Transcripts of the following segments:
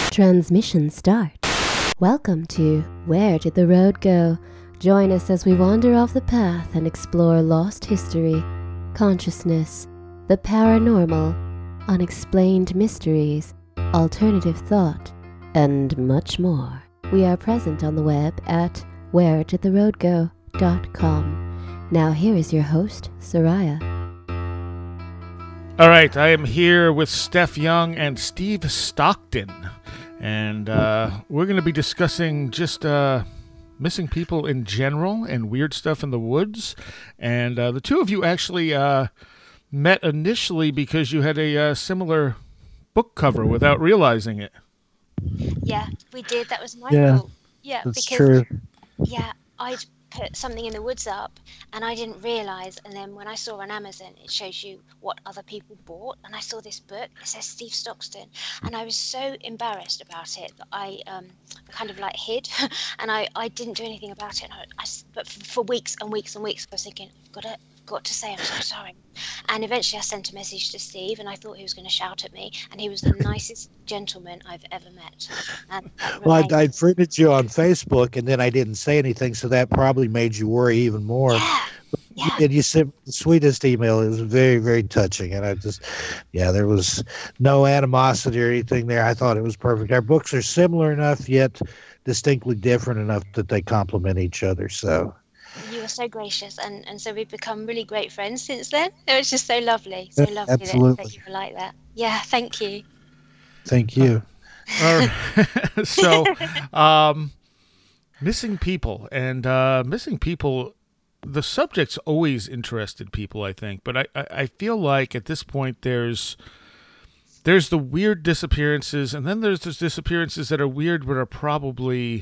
Transmission start. Welcome to Where Did the Road Go? Join us as we wander off the path and explore lost history, consciousness, the paranormal, unexplained mysteries, alternative thought, and much more. We are present on the web at wheredidtheroadgo.com. Now here is your host, Soraya. All right, I am here with Steph Young and Steve Stockton, and we're going to be discussing just missing people in general and weird stuff in the woods. And the two of you actually met initially because you had a similar book cover without realizing it. Yeah, we did. That was my fault. Yeah, that's because true. yeah, I'd put something in the woods up and I didn't realize, and then when I saw on Amazon it shows you what other people bought, and I saw this book, it says Steve Stockton, and I was so embarrassed about it that I kind of like hid and I didn't do anything about it, and but for weeks and weeks and weeks I was thinking, I've got to say I'm so sorry. And eventually I sent a message to Steve, and I thought he was going to shout at me, and he was the nicest gentleman I've ever met. And Well, I friended you on Facebook, and then I didn't say anything, so that probably made you worry even more. Yeah. And you sent the sweetest email. It was very, very touching. And there was no animosity or anything there. I thought it was perfect. Our books are similar enough, yet distinctly different enough that they complement each other. So you were so gracious, and so we've become really great friends since then. It was just so lovely Absolutely. that you were like that. Yeah, thank you. Thank you. So, missing people, and the subject's always interested people, I think. But I feel like at this point there's the weird disappearances, and then there's those disappearances that are weird but are probably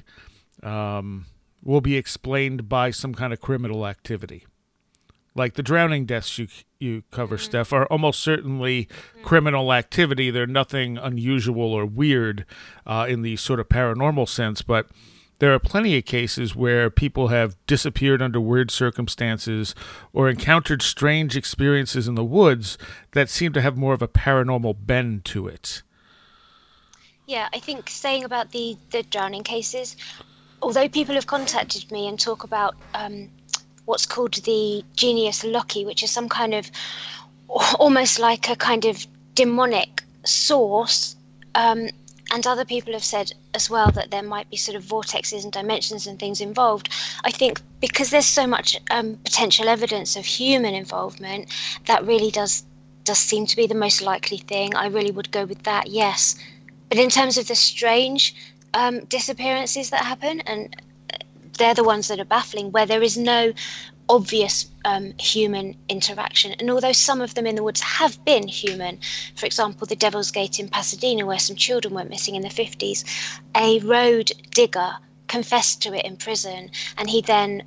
will be explained by some kind of criminal activity. Like the drowning deaths you cover, Steph, are almost certainly criminal activity. They're nothing unusual or weird in the sort of paranormal sense, but there are plenty of cases where people have disappeared under weird circumstances or encountered strange experiences in the woods that seem to have more of a paranormal bend to it. Yeah, I think saying about the drowning cases, although people have contacted me and talk about what's called the genius loci, which is some kind of almost like a kind of demonic source, and other people have said as well that there might be sort of vortexes and dimensions and things involved. I think because there's so much potential evidence of human involvement, that really does seem to be the most likely thing. I really would go with that, yes. But in terms of the strange disappearances that happen, and they're the ones that are baffling, where there is no obvious human interaction. And although some of them in the woods have been human, for example, the Devil's Gate in Pasadena, where some children went missing in the 50s, a road digger confessed to it in prison, and he then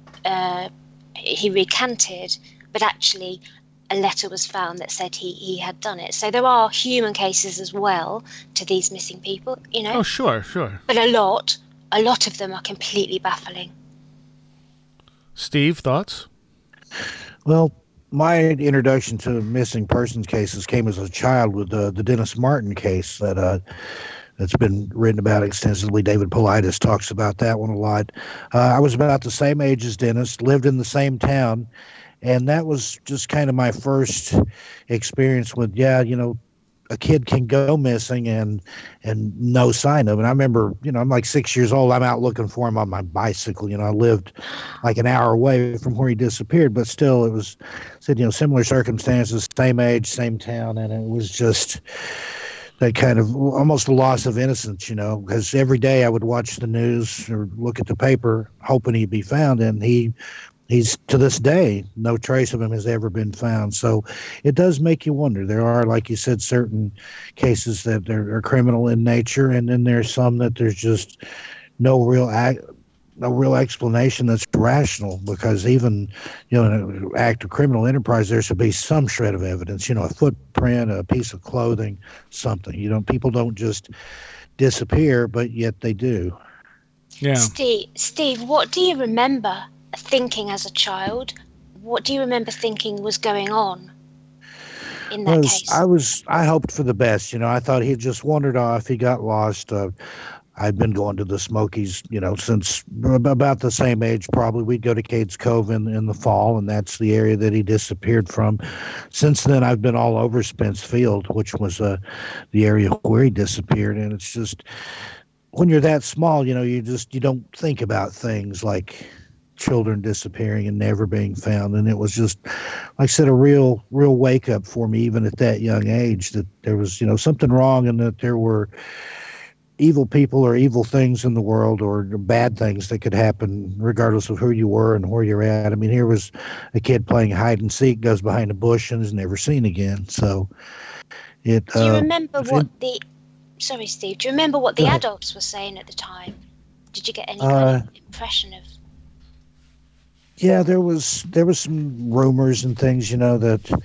he recanted, but actually a letter was found that said he had done it. So there are human cases as well to these missing people, you know. Oh, sure. But a lot of them are completely baffling. Steve, thoughts? Well, my introduction to missing persons cases came as a child with the Dennis Martin case that's been written about extensively. David Paulides talks about that one a lot. I was about the same age as Dennis, lived in the same town, and that was just kind of my first experience with, a kid can go missing and no sign of it. And I remember, I'm like 6 years old. I'm out looking for him on my bicycle. I lived like an hour away from where he disappeared, but still it was said, similar circumstances, same age, same town. And it was just that kind of almost a loss of innocence, because every day I would watch the news or look at the paper hoping he'd be found. And he's to this day, no trace of him has ever been found. So it does make you wonder. There are, like you said, certain cases that are criminal in nature, and then there's some that there's just no real explanation that's rational, because even, in an act of criminal enterprise, there should be some shred of evidence, a footprint, a piece of clothing, something. People don't just disappear, but yet they do. Yeah. Steve, what do you remember thinking as a child? What do you remember thinking was going on? in that case? I hoped for the best. I thought he just wandered off. He got lost. I'd been going to the Smokies, since about the same age, probably. We'd go to Cades Cove in the fall, and that's the area that he disappeared from. Since then, I've been all over Spence Field, which was the area where he disappeared. And it's just, when you're that small, you don't think about things like children disappearing and never being found. And it was just, like I said, a real wake up for me, even at that young age, that there was, something wrong, and that there were evil people or evil things in the world, or bad things that could happen regardless of who you were and where you're at. I mean, here was a kid playing hide and seek, goes behind a bush, and is never seen again. So it. Do you remember Sorry, Steve. Do you remember what the adults were saying at the time? Did you get any kind of impression of? Yeah, there was some rumors and things, that.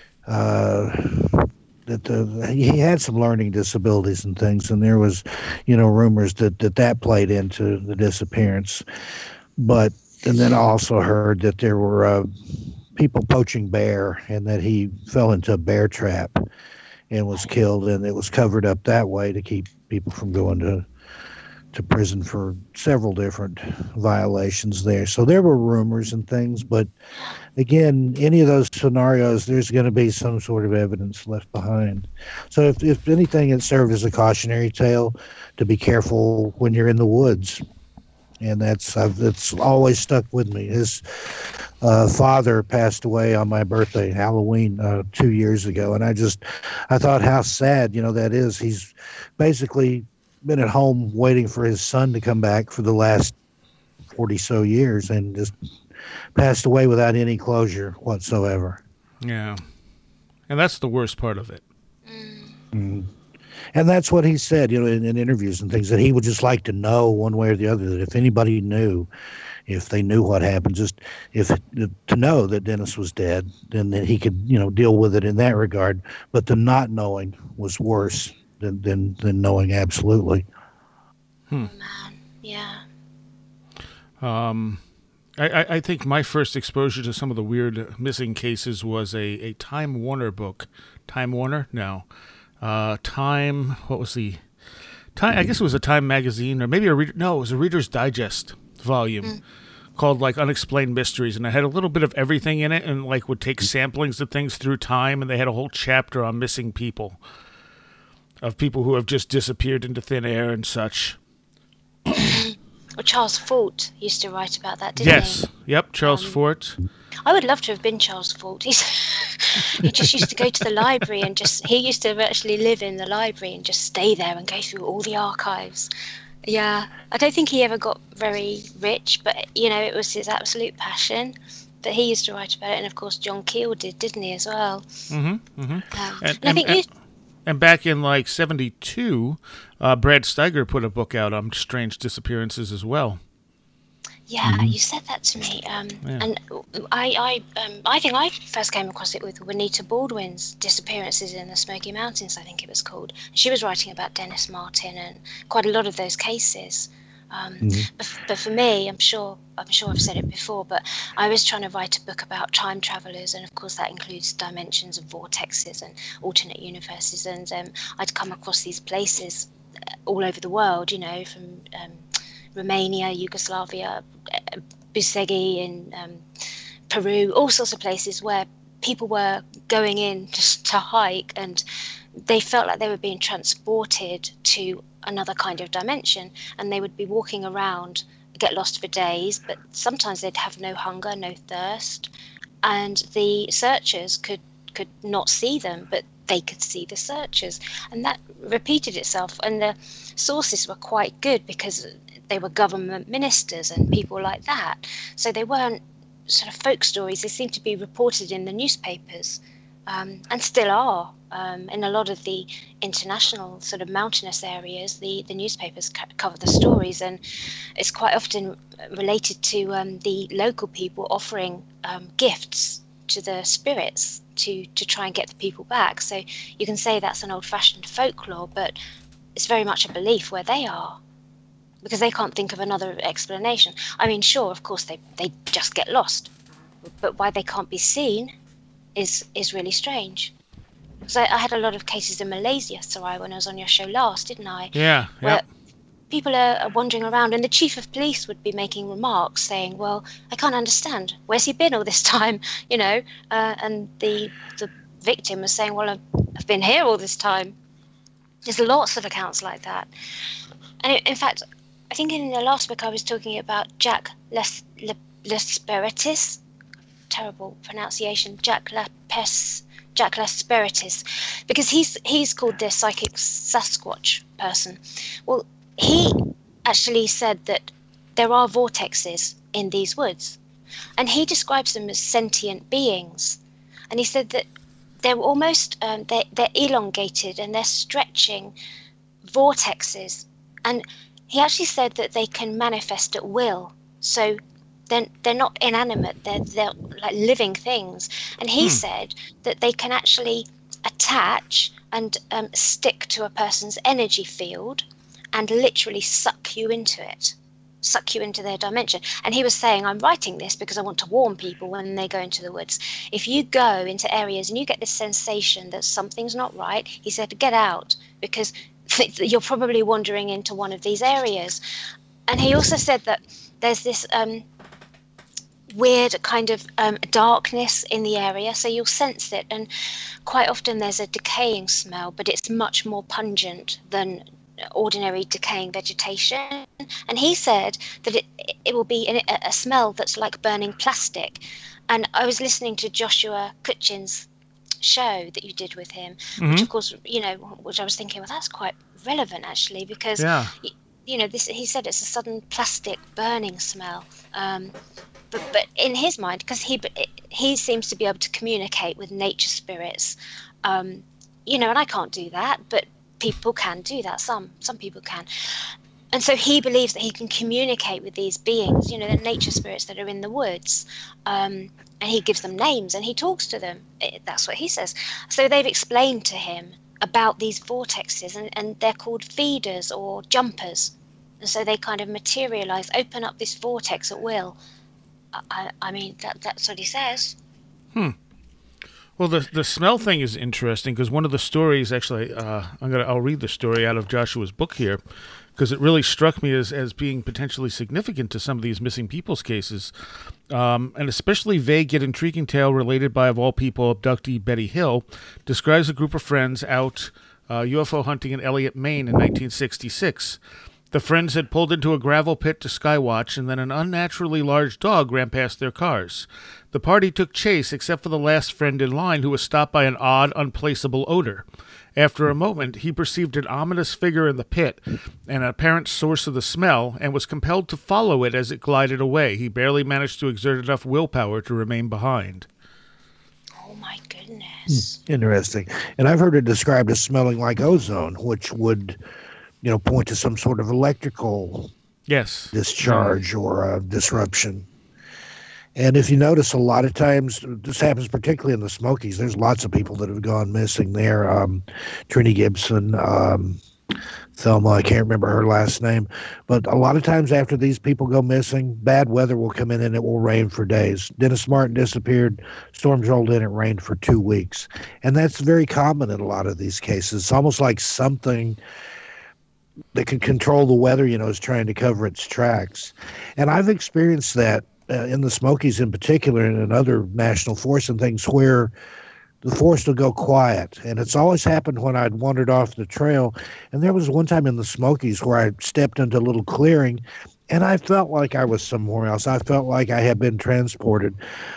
He had some learning disabilities and things, and there was, rumors that played into the disappearance. And then I also heard that there were people poaching bear, and that he fell into a bear trap and was killed, and it was covered up that way to keep people from going to prison for several different violations there. So there were rumors and things, but again, any of those scenarios, there's going to be some sort of evidence left behind. So if anything, it served as a cautionary tale to be careful when you're in the woods. And that's always stuck with me. His father passed away on my birthday, Halloween, 2 years ago. And I thought how sad, that is. He's basically been at home waiting for his son to come back for the last 40 so years, and just passed away without any closure whatsoever. Yeah. And that's the worst part of it. Mm. And that's what he said, in interviews and things, that he would just like to know one way or the other, that if anybody knew, if they knew what happened, just to know that Dennis was dead, then that he could, deal with it in that regard. But the not knowing was worse than knowing absolutely. Oh, man. Yeah. I think my first exposure to some of the weird missing cases was a Time Warner book. Time Warner? No. Time, what was the... Time? I guess it was a Time magazine, or maybe it was a Reader's Digest volume called, Unexplained Mysteries, and it had a little bit of everything in it, and, would take samplings of things through time, and they had a whole chapter on missing people, of people who have just disappeared into thin air and such. Well, Charles Fort used to write about that, didn't he? Yes. Yep, Charles Fort. I would love to have been Charles Fort. He just used to go to the library and he used to actually live in the library and just stay there and go through all the archives. Yeah, I don't think he ever got very rich, but, it was his absolute passion. But he used to write about it, and of course John Keel didn't he, as well? Mm-hmm, mm-hmm. And back in 72, Brad Steiger put a book out on strange disappearances as well. Yeah, you said that to me. And I think I first came across it with Juanita Baldwin's Disappearances in the Smoky Mountains, I think it was called. She was writing about Dennis Martin and quite a lot of those cases. But for me, I'm sure I've said it before, but I was trying to write a book about time travelers, and of course that includes dimensions and vortexes and alternate universes, and I'd come across these places all over the world, from Romania, Yugoslavia, Busegi in Peru, all sorts of places where people were going in just to hike, and they felt like they were being transported to another kind of dimension, and they would be walking around, get lost for days, but sometimes they'd have no hunger, no thirst, and the searchers could not see them, but they could see the searchers, and that repeated itself. And the sources were quite good because they were government ministers and people like that, so they weren't sort of folk stories. They seemed to be reported in the newspapers, and still are. In a lot of the international sort of mountainous areas, the newspapers cover the stories, and it's quite often related to the local people offering gifts to the spirits to try and get the people back. So you can say that's an old-fashioned folklore, but it's very much a belief where they are, because they can't think of another explanation. I mean, sure, of course, they just get lost, but why they can't be seen is really strange. because I had a lot of cases in Malaysia, Sarai, when I was on your show last, didn't I? Yeah. Where people are wandering around, and the chief of police would be making remarks saying, well, I can't understand, where's he been all this time, and the victim was saying, well, I've been here all this time. There's lots of accounts like that. And in fact, I think in the last book I was talking about Jack Lasperitis, terrible pronunciation, Jack Lasperitis, because he's called the psychic Sasquatch person. Well, he actually said that there are vortexes in these woods, and he describes them as sentient beings. And he said that they're almost they're elongated and they're stretching vortexes, and he actually said that they can manifest at will. So they're not inanimate, they're like living things. And he said that they can actually attach and stick to a person's energy field and literally suck you into their dimension. And he was saying, I'm writing this because I want to warn people when they go into the woods. If you go into areas and you get this sensation that something's not right, he said, get out, because you're probably wandering into one of these areas. And he also said that there's this weird kind of darkness in the area, so you'll sense it, and quite often there's a decaying smell, but it's much more pungent than ordinary decaying vegetation. And he said that it will be a smell that's like burning plastic. And I was listening to Joshua Cutchin's show that you did with him, which of course, which I was thinking, well, that's quite relevant actually, because he said it's a sudden plastic burning smell. But in his mind, because he seems to be able to communicate with nature spirits, and I can't do that, but people can do that. Some people can. And so he believes that he can communicate with these beings, the nature spirits that are in the woods. And he gives them names and he talks to them. That's what he says. So they've explained to him about these vortexes, and they're called feeders or jumpers. And so they kind of materialize, open up this vortex at will. I mean, that's what he says. Well, the smell thing is interesting, because one of the stories, actually, I'll read the story out of Joshua's book here, because it really struck me as being potentially significant to some of these missing people's cases, and especially vague yet intriguing tale related by, of all people, abductee Betty Hill, describes a group of friends out UFO hunting in Elliott, Maine in 1966. The friends had pulled into a gravel pit to skywatch, and then an unnaturally large dog ran past their cars. The party took chase, except for the last friend in line, who was stopped by an odd, unplaceable odor. After a moment, he perceived an ominous figure in the pit, an apparent source of the smell, and was compelled to follow it as it glided away. He barely managed to exert enough willpower to remain behind. Oh, my goodness. Interesting. And I've heard it described as smelling like ozone, which would point to some sort of electrical discharge or disruption. And if you notice, a lot of times, this happens particularly in the Smokies, there's lots of people that have gone missing there. Trini Gibson, Thelma, I can't remember her last name. But a lot of times after these people go missing, bad weather will come in and it will rain for days. Dennis Martin disappeared, storms rolled in, it rained for 2 weeks. And that's very common in a lot of these cases. It's almost like something that can control the weather, is trying to cover its tracks. And I've experienced that in the Smokies in particular, and in other national forests and things, where the forest will go quiet. And it's always happened when I'd wandered off the trail. And there was one time in the Smokies where I stepped into a little clearing, and I felt like I was somewhere else. I felt like I had been transported.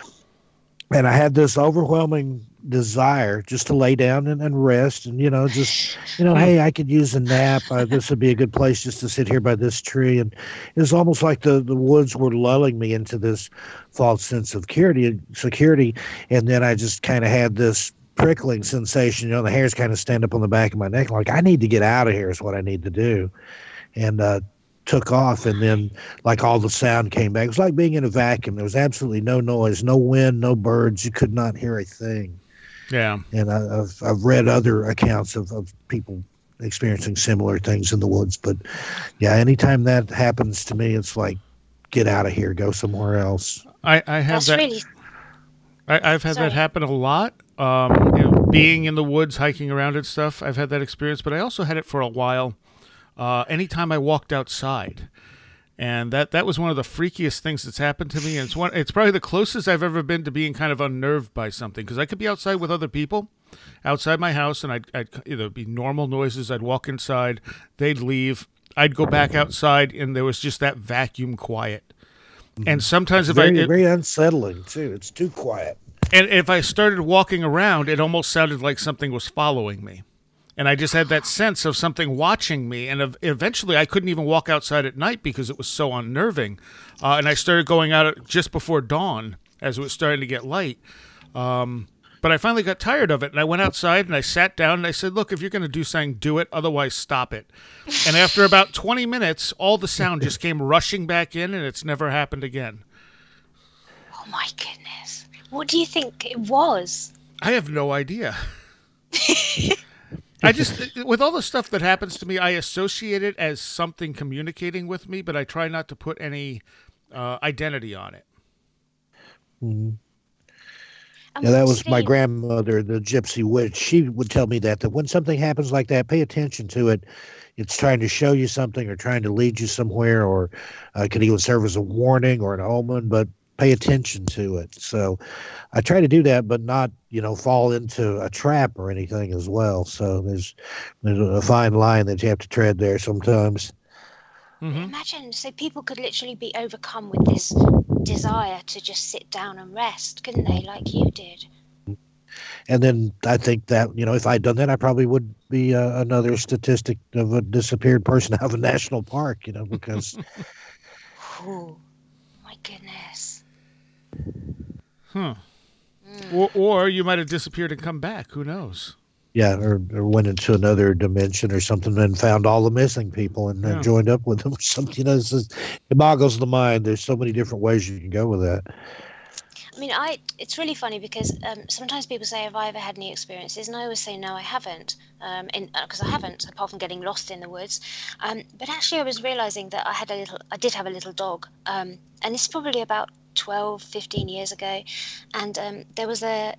And I had this overwhelming desire just to lay down and rest, and hey, I could use a nap. This would be a good place just to sit here by this tree. And it was almost like the woods were lulling me into this false sense of security. And then I just kind of had this prickling sensation. The hairs kind of stand up on the back of my neck, like I need to get out of here is what I need to do. And took off, and then like all the sound came back. It was like being in a vacuum. There was absolutely no noise, no wind, no birds. You could not hear a thing. Yeah. And I've read other accounts of people experiencing similar things in the woods. But yeah, anytime that happens to me, it's like, get out of here, go somewhere else. I have That's that. Really... I've had that happen a lot. being in the woods, hiking around and stuff, I've had that experience. But I also had it for a while anytime I walked outside. And that was one of the freakiest things that's happened to me. And it's probably the closest I've ever been to being kind of unnerved by something. Because I could be outside with other people, outside my house, and I'd be normal noises. I'd walk inside, they'd leave. I'd go back outside, and there was just that vacuum quiet. And sometimes very unsettling too. It's too quiet. And if I started walking around, it almost sounded like something was following me. And I just had that sense of something watching me. And eventually I couldn't even walk outside at night because it was so unnerving. And I started going out just before dawn as it was starting to get light. But I finally got tired of it. And I went outside and I sat down and I said, look, if you're going to do something, do it. Otherwise, stop it. And after about 20 minutes, all the sound just came rushing back in, and it's never happened again. Oh, my goodness. What do you think it was? I have no idea. I just, with all the stuff that happens to me, I associate it as something communicating with me, but I try not to put any identity on it. Mm-hmm. Yeah, that was my grandmother, the gypsy witch. She would tell me that when something happens like that, pay attention to it. It's trying to show you something or trying to lead you somewhere, or could even serve as a warning or an omen, but pay attention to it. So I try to do that, but not, fall into a trap or anything as well. So there's a fine line that you have to tread there sometimes. Mm-hmm. Imagine, so people could literally be overcome with this desire to just sit down and rest, couldn't they, like you did? And then I think that, if I'd done that, I probably would be another statistic of a disappeared person out of a national park, because... Oh, my goodness. Huh. Or you might have disappeared and come back. Who knows? Yeah, or went into another dimension or something and found all the missing people and joined up with them or something. It boggles the mind. There's so many different ways you can go with that. I mean, it's really funny because sometimes people say, have I ever had any experiences? And I always say, no, I haven't, because I haven't, apart from getting lost in the woods. But actually, I was realizing that I did have a little dog, and it's probably about 12, 15 years ago. And there's a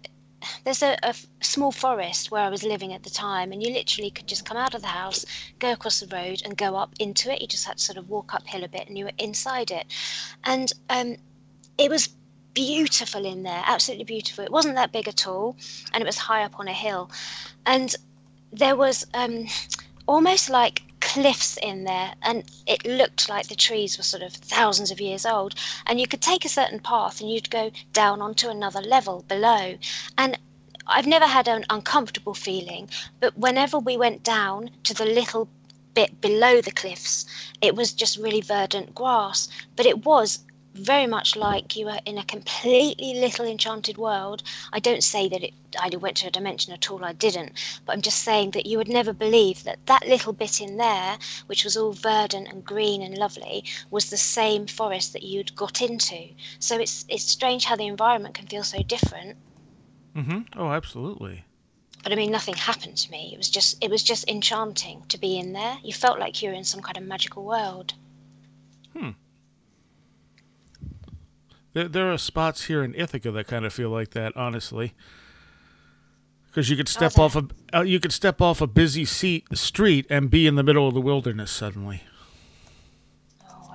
small forest where I was living at the time, and you literally could just come out of the house, go across the road and go up into it. You just had to sort of walk uphill a bit and you were inside it. And it was beautiful in there, absolutely beautiful. It wasn't that big at all, and it was high up on a hill. And there was almost like cliffs in there, and it looked like the trees were sort of thousands of years old, and you could take a certain path and you'd go down onto another level below. And I've never had an uncomfortable feeling, but whenever we went down to the little bit below the cliffs, it was just really verdant grass, but it was very much like you were in a completely little enchanted world. I don't say that I went to a dimension at all, I didn't, but I'm just saying that you would never believe that little bit in there, which was all verdant and green and lovely, was the same forest that you'd got into. So it's strange how the environment can feel so different. Mm-hmm. Oh, absolutely. But I mean, nothing happened to me. It was just enchanting to be in there. You felt like you were in some kind of magical world. There are spots here in Ithaca that kind of feel like that, honestly, because you could step off a busy street and be in the middle of the wilderness suddenly. Oh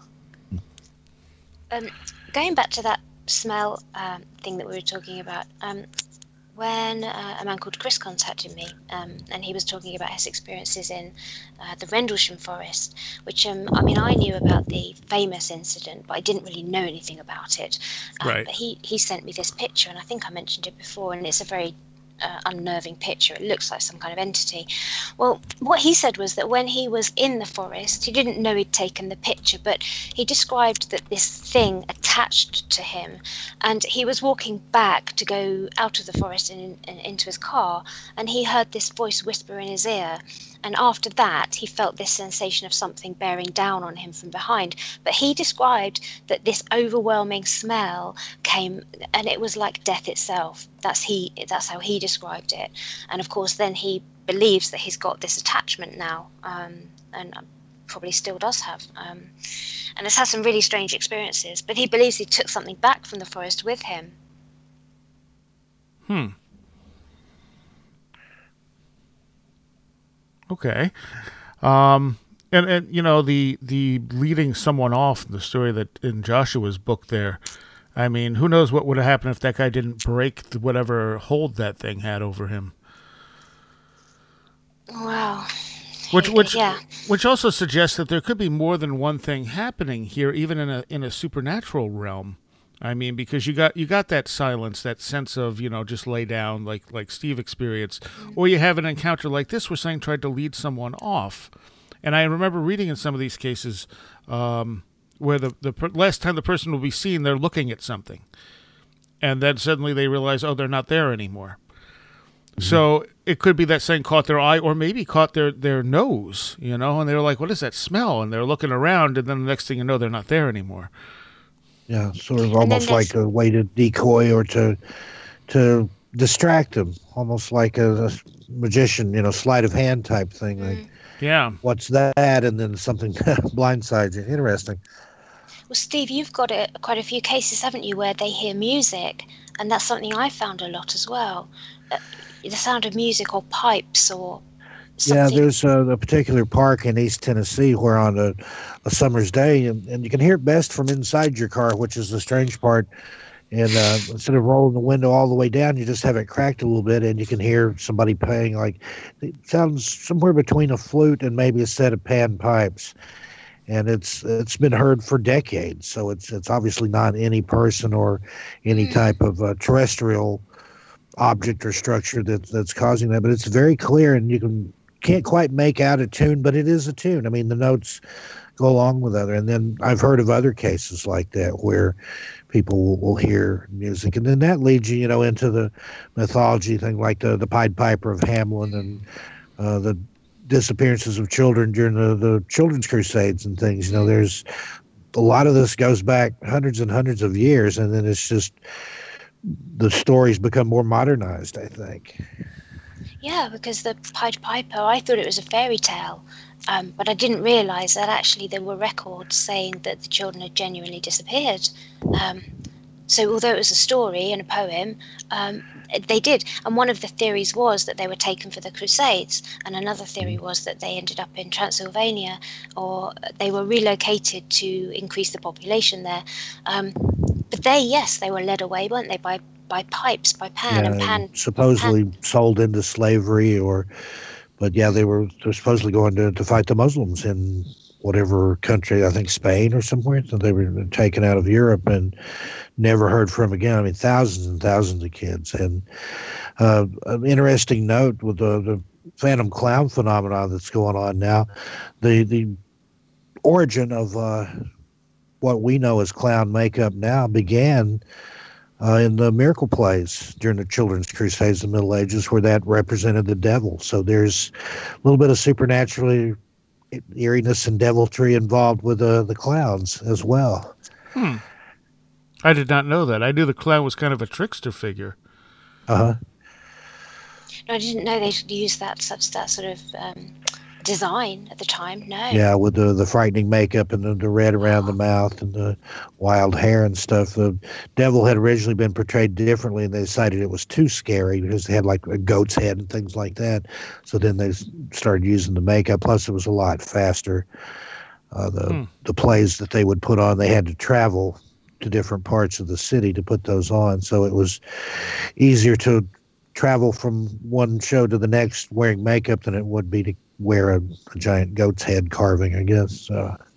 wow! Going back to that smell thing that we were talking about, when a man called Chris contacted me, and he was talking about his experiences in the Rendlesham Forest, which, I mean, I knew about the famous incident, but I didn't really know anything about it. Right. But he sent me this picture, and I think I mentioned it before, and it's a very unnerving picture. It looks like some kind of entity. Well, what he said was that when he was in the forest, he didn't know he'd taken the picture, but he described that this thing attached to him, and he was walking back to go out of the forest and into his car, and he heard this voice whisper in his ear. And after that, he felt this sensation of something bearing down on him from behind. But he described that this overwhelming smell came, and it was like death itself. That's how he described it. And of course, then he believes that he's got this attachment now, and probably still does have. And has had some really strange experiences. But he believes he took something back from the forest with him. Okay. And you know, the leading someone off, the story that in Joshua's book there, I mean, who knows what would have happened if that guy didn't break whatever hold that thing had over him. Wow. Which also suggests that there could be more than one thing happening here, even in a supernatural realm. I mean, because you got that silence, that sense of, you know, just lay down like Steve experienced, or you have an encounter like this where something tried to lead someone off. And I remember reading in some of these cases where the last time the person will be seen, they're looking at something, and then suddenly they realize, oh, they're not there anymore. So it could be that thing caught their eye, or maybe caught their nose, you know, and they were like, what is that smell? And they're looking around, and then the next thing you know, they're not there anymore. Yeah, sort of almost like a way to decoy or to distract them, almost like a magician, you know, sleight of hand type thing. Like, yeah, what's that? And then something blindsides you. Interesting. Well, Steve, you've got quite a few cases, haven't you, where they hear music, and that's something I found a lot as well. The sound of music or pipes or something. Yeah, there's a particular park in East Tennessee where on a summer's day, and you can hear it best from inside your car, which is the strange part. And instead of rolling the window all the way down, you just have it cracked a little bit, and you can hear somebody playing, like, it sounds somewhere between a flute and maybe a set of pan pipes. And it's been heard for decades, so it's obviously not any person or any type of terrestrial object or structure that's causing that, but it's very clear, and you can't quite make out a tune, but it is a tune. I mean, the notes go along with other. And then I've heard of other cases like that where people will hear music, and then that leads you, you know, into the mythology thing, like the Pied Piper of Hamelin and the disappearances of children during the children's crusades and things. You know, there's a lot of this goes back hundreds and hundreds of years, and then it's just the stories become more modernized, I think. Yeah, because the Pied Piper, I thought it was a fairy tale, but I didn't realize that actually there were records saying that the children had genuinely disappeared. So although it was a story and a poem, they did. And one of the theories was that they were taken for the Crusades, and another theory was that they ended up in Transylvania, or they were relocated to increase the population there. But they were led away, weren't they, by pipes, by pan, Yeah, and pan. supposedly sold into slavery, but yeah, they're supposedly going to fight the Muslims in whatever country, I think Spain or somewhere. So they were taken out of Europe and never heard from again. I mean, thousands and thousands of kids. And an interesting note with the phantom clown phenomenon that's going on now, the origin of what we know as clown makeup now began in the miracle plays during the children's crusades in the Middle Ages, where that represented the devil. So there's a little bit of supernatural eeriness and deviltry involved with the clowns as well. I did not know that. I knew the clown was kind of a trickster figure. No, I didn't know they used that sort of design at the time. No. Yeah, with the frightening makeup and the red around the mouth and the wild hair and stuff. The devil had originally been portrayed differently, and they decided it was too scary because they had like a goat's head and things like that. So then they started using the makeup. Plus, it was a lot faster. The plays that they would put on, they had to travel to different parts of the city to put those on. So it was easier to travel from one show to the next wearing makeup than it would be to wear a giant goat's head carving, I guess.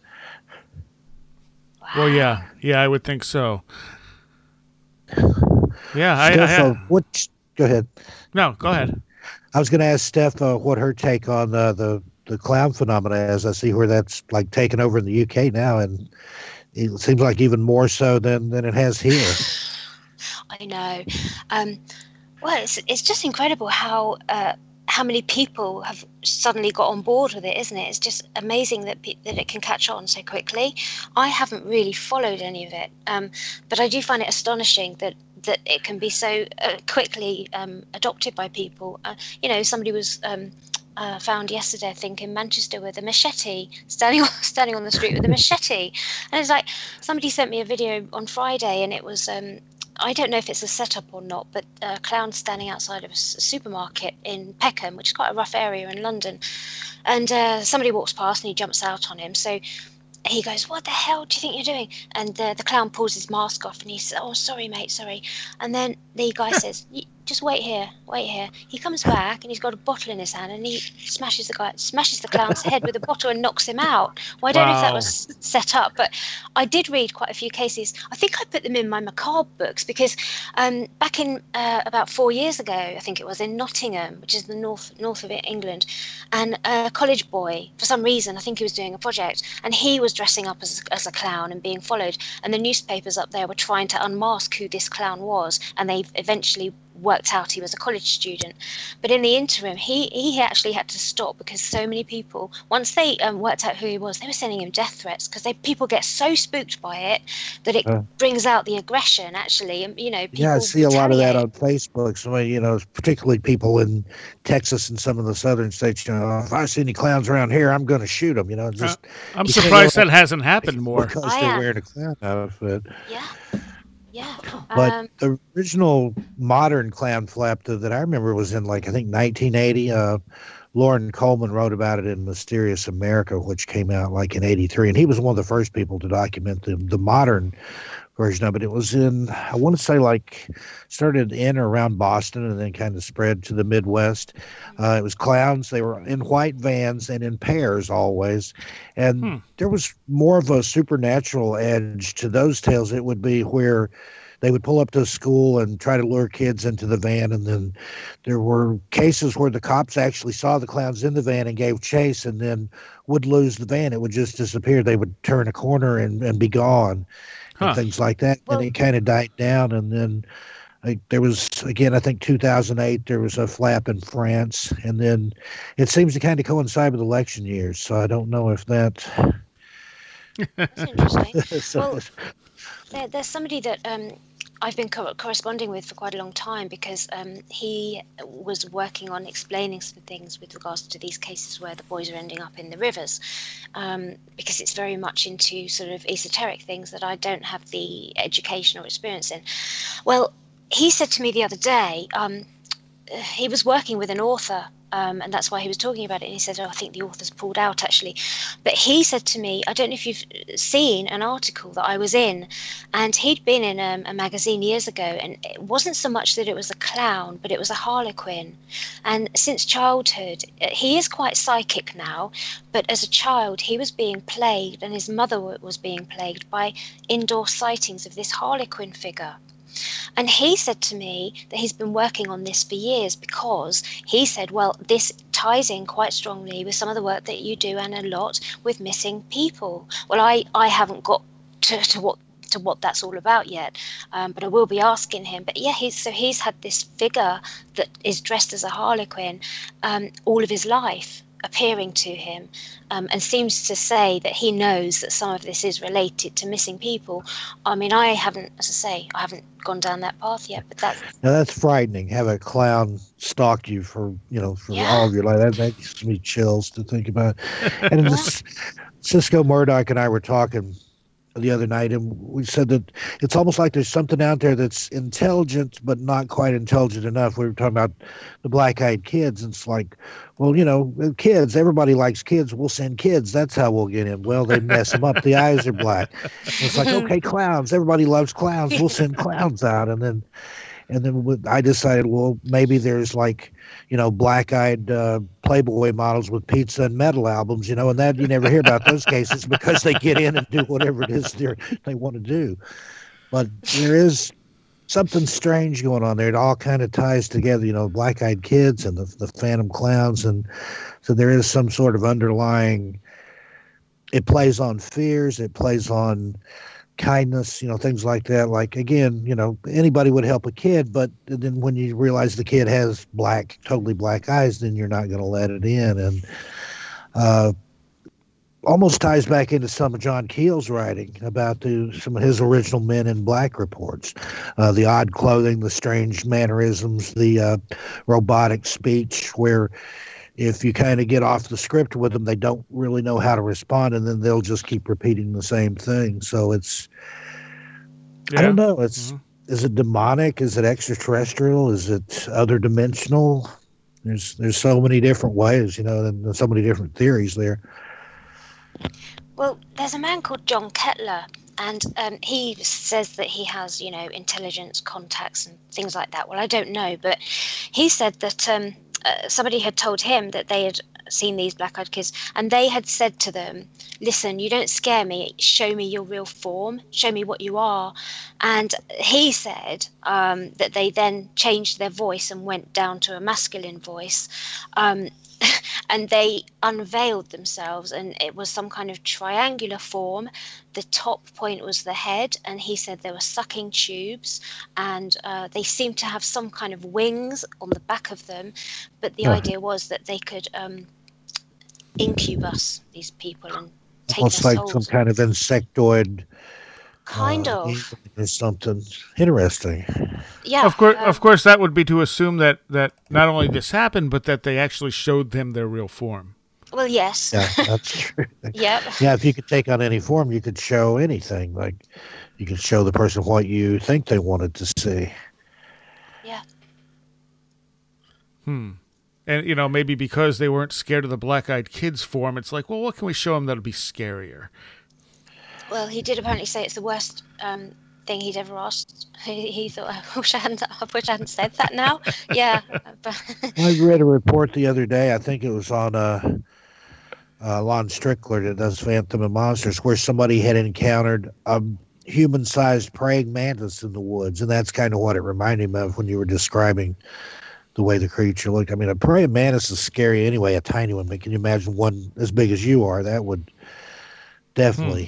Well, yeah, I would think so. Yeah, go ahead. No, go ahead. I was going to ask Steph what her take on the clown phenomena is. I see where that's like taken over in the UK now, and it seems like even more so than it has here. I know. Well, it's just incredible how many people have suddenly got on board with it, isn't it? It's just amazing that it can catch on so quickly. I haven't really followed any of it, but I do find it astonishing that it can be so quickly adopted by people. Somebody was found yesterday, I think, in Manchester with a machete, standing on the street with a machete, and it's like somebody sent me a video on Friday, and it was I don't know if it's a setup or not, but a clown standing outside of a supermarket in Peckham, which is quite a rough area in London. And somebody walks past and he jumps out on him. So he goes, "What the hell do you think you're doing?" And the clown pulls his mask off and he says, "Oh, sorry, mate, sorry." And then the guy says, "Just wait here, wait here." He comes back and he's got a bottle in his hand and he smashes the clown's head with a bottle and knocks him out. Well, I don't know if that was set up, but I did read quite a few cases. I think I put them in my macabre books because back in about 4 years ago, I think it was, in Nottingham, which is the north of England, and a college boy, for some reason, I think he was doing a project, and he was dressing up as a clown and being followed, and the newspapers up there were trying to unmask who this clown was, and they eventually worked out he was a college student. But in the interim, he actually had to stop because so many people, once they worked out who he was, they were sending him death threats because people get so spooked by it that it brings out the aggression, actually. And, people I see a lot of that on Facebook. So, particularly people in Texas and some of the southern states, if I see any clowns around here, I'm going to shoot them, I'm surprised that hasn't happened more. Because they're wearing a clown outfit. Yeah. Yeah. But the original modern clown flap that I remember was in, I think 1980. Lauren Coleman wrote about it in Mysterious America, which came out in 83. And he was one of the first people to document the modern version of it. It was in, I want to say, started in or around Boston and then kind of spread to the Midwest. It was clowns. They were in white vans and in pairs always. And there was more of a supernatural edge to those tales. It would be where they would pull up to a school and try to lure kids into the van. And then there were cases where the cops actually saw the clowns in the van and gave chase and then would lose the van. It would just disappear. They would turn a corner and be gone. And things like that. Well, and it kind of died down. And then there was, again, I think 2008, there was a flap in France. And then it seems to kind of coincide with election years. So I don't know if that... That's interesting. Well, there's somebody that I've been corresponding with for quite a long time because he was working on explaining some things with regards to these cases where the boys are ending up in the rivers, because it's very much into sort of esoteric things that I don't have the education or experience in. Well, he said to me the other day, he was working with an author, and that's why he was talking about it. And he said, "Oh, I think the author's pulled out, actually." But he said to me, I don't know if you've seen an article that I was in, and he'd been in a magazine years ago, and it wasn't so much that it was a clown, but it was a harlequin. And since childhood, he is quite psychic now, but as a child, he was being plagued, and his mother was being plagued by indoor sightings of this harlequin figure. And he said to me that he's been working on this for years because he said, well, this ties in quite strongly with some of the work that you do and a lot with missing people. Well, I haven't got to what that's all about yet, but I will be asking him. But yeah, he's had this figure that is dressed as a harlequin all of his life, appearing to him, and seems to say that he knows that some of this is related to missing people. I mean, I haven't gone down that path yet, but that's frightening. Have a clown stalk you for all of your life. That makes me chills to think about. And Cisco Murdoch and I were talking the other night, and we said that it's almost like there's something out there that's intelligent but not quite intelligent enough. We were talking about the black-eyed kids, and it's like, well, kids, everybody likes kids. We'll send kids. That's how we'll get in. Well, they mess them up. The eyes are black. And it's like, okay, clowns. Everybody loves clowns. We'll send clowns out. And then I decided, well, maybe there's black-eyed Playboy models with pizza and metal albums, and that you never hear about those cases because they get in and do whatever it is they want to do. But there is something strange going on there. It all kind of ties together, black-eyed kids and the phantom clowns. And so there is some sort of underlying, it plays on fears, it plays on kindness, things like that. Like, again, anybody would help a kid, but then when you realize the kid has totally black eyes, then you're not going to let it in. And almost ties back into some of John Keel's writing about some of his original Men in Black reports. The odd clothing, the strange mannerisms, the robotic speech, where if you kind of get off the script with them, they don't really know how to respond, and then they'll just keep repeating the same thing. So I don't know. is it demonic? Is it extraterrestrial? Is it other dimensional? There's so many different ways, and so many different theories there. Well, there's a man called John Kettler, and he says that he has, intelligence contacts and things like that. Well, I don't know, but he said that somebody had told him that they had seen these black-eyed kids, and they had said to them, listen, you don't scare me, show me your real form, show me what you are. And he said that they then changed their voice and went down to a masculine voice, and they unveiled themselves, and it was some kind of triangular form. The top point was the head, and he said there were sucking tubes, and they seemed to have some kind of wings on the back of them. But the idea was that they could incubus these people and take almost their like souls. some kind of insectoid Kind of. or something. Interesting. Yeah. Of course, that would be to assume that not only this happened, but that they actually showed them their real form. Well, yes. Yeah, that's true. Yep. Yeah, if you could take on any form, you could show anything. Like you could show the person what you think they wanted to see. Yeah. And maybe because they weren't scared of the black-eyed kids form, it's like, well, what can we show them that'll be scarier? Well, he did apparently say it's the worst thing he'd ever asked. He thought, I wish I hadn't said that now. Yeah. I read a report the other day. I think it was on Lon Strickler that does Phantom and Monsters, where somebody had encountered a human-sized praying mantis in the woods, and that's kind of what it reminded me of when you were describing the way the creature looked. I mean, a praying mantis is scary anyway, a tiny one, but can you imagine one as big as you are? That would definitely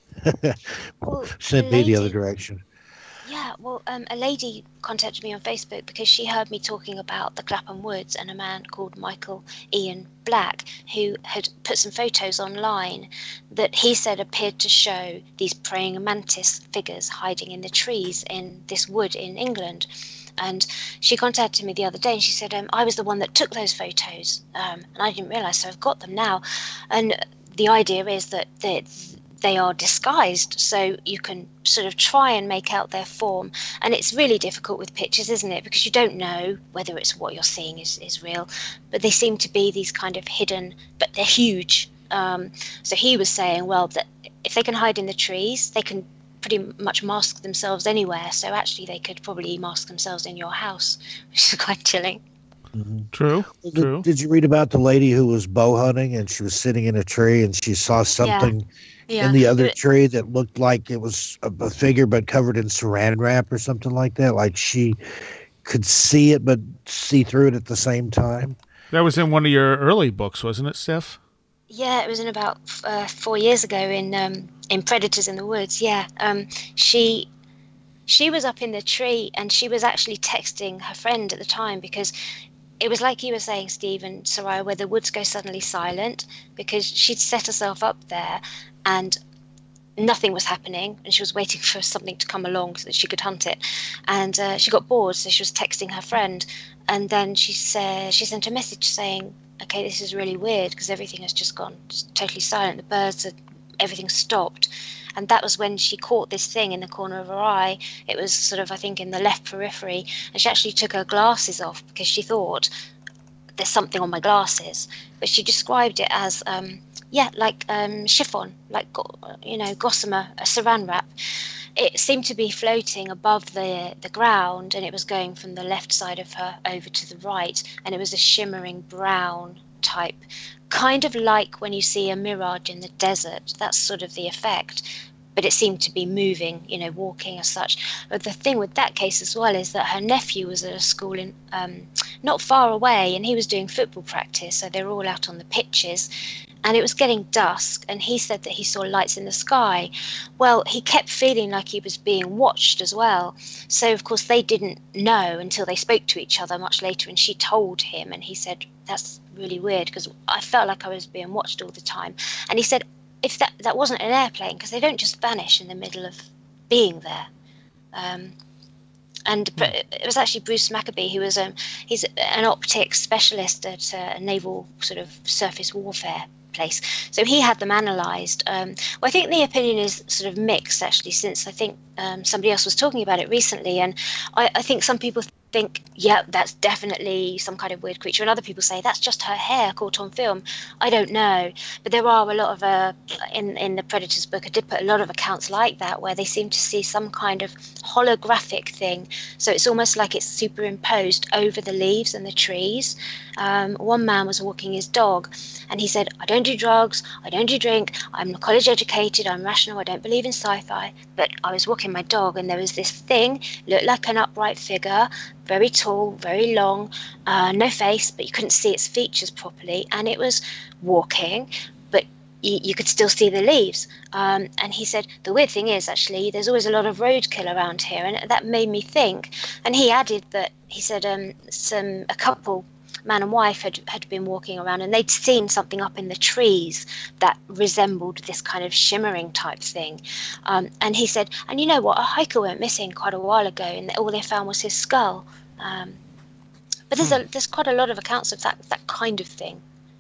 send me the other direction. Yeah, well, a lady contacted me on Facebook because she heard me talking about the Clapham Woods and a man called Michael Ian Black who had put some photos online that he said appeared to show these praying mantis figures hiding in the trees in this wood in England. And she contacted me the other day and she said, I was the one that took those photos, and I didn't realise, so I've got them now. And the idea is that they are disguised, so you can sort of try and make out their form. And it's really difficult with pictures, isn't it? Because you don't know whether it's what you're seeing is real. But they seem to be these kind of hidden, but they're huge. So he was saying, well, that if they can hide in the trees, they can pretty much mask themselves anywhere. So actually they could probably mask themselves in your house, which is quite chilling. Mm-hmm. True. Did you read about the lady who was bow hunting and she was sitting in a tree and she saw something in the other tree that looked like it was a figure but covered in saran wrap or something like that? Like she could see it but see through it at the same time? That was in one of your early books, wasn't it, Steph? Yeah, it was in about 4 years ago in Predators in the Woods. Yeah, she was up in the tree and she was actually texting her friend at the time because it was like you were saying, Steve and Soraya, where the woods go suddenly silent because she'd set herself up there and nothing was happening and she was waiting for something to come along so that she could hunt it. And she got bored, so she was texting her friend. And then she sent a message saying, okay, this is really weird because everything has just gone totally silent. The birds, everything stopped. And that was when she caught this thing in the corner of her eye. It was sort of, I think, in the left periphery. And she actually took her glasses off because she thought, there's something on my glasses. But she described it as, like chiffon, like, gossamer, a saran wrap. It seemed to be floating above the ground, and it was going from the left side of her over to the right. And it was a shimmering brown type, kind of like when you see a mirage in the desert. That's sort of the effect, but it seemed to be moving, walking as such. But the thing with that case as well is that her nephew was at a school in not far away, and he was doing football practice, so they were all out on the pitches, and it was getting dusk, and he said that he saw lights in the sky. Well, he kept feeling like he was being watched as well. So, of course, they didn't know until they spoke to each other much later, and she told him, and he said, that's really weird, because I felt like I was being watched all the time. And he said, if that wasn't an airplane, because they don't just vanish in the middle of being there. And it was actually Bruce Maccabee, who was he's an optics specialist at a naval sort of surface warfare place. So he had them analysed. Well, I think the opinion is sort of mixed, actually, since I think somebody else was talking about it recently. And I think some people think, yeah, that's definitely some kind of weird creature, and other people say that's just her hair caught on film. I don't know, but there are a lot of in the Predators book, I did put a lot of accounts like that where they seem to see some kind of holographic thing, so it's almost like it's superimposed over the leaves and the trees. One man was walking his dog and he said, I don't do drugs, I don't do drink, I'm college educated, I'm rational, I don't believe in sci-fi, but I was walking my dog and there was this thing, looked like an upright figure, very tall, very long, no face, but you couldn't see its features properly, and it was walking, but you could still see the leaves. And he said, the weird thing is, actually, there's always a lot of roadkill around here, and that made me think. And he added that, he said a couple, man and wife, had been walking around, and they'd seen something up in the trees that resembled this kind of shimmering type thing. And he said, and you know what, a hiker went missing quite a while ago, and all they found was his skull. But there's quite a lot of accounts of that kind of thing.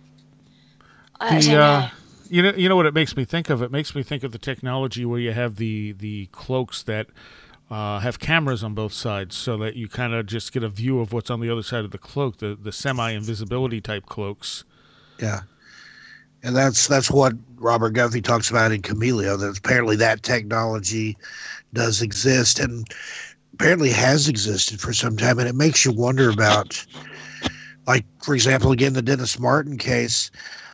I don't know. You know what it makes me think of? It makes me think of the technology where you have the cloaks that have cameras on both sides, so that you kind of just get a view of what's on the other side of the cloak, the semi-invisibility type cloaks. Yeah. And that's what Robert Guffey talks about in Chameleon, that apparently that technology does exist and apparently has existed for some time. And it makes you wonder about, like, for example, again, the Dennis Martin case.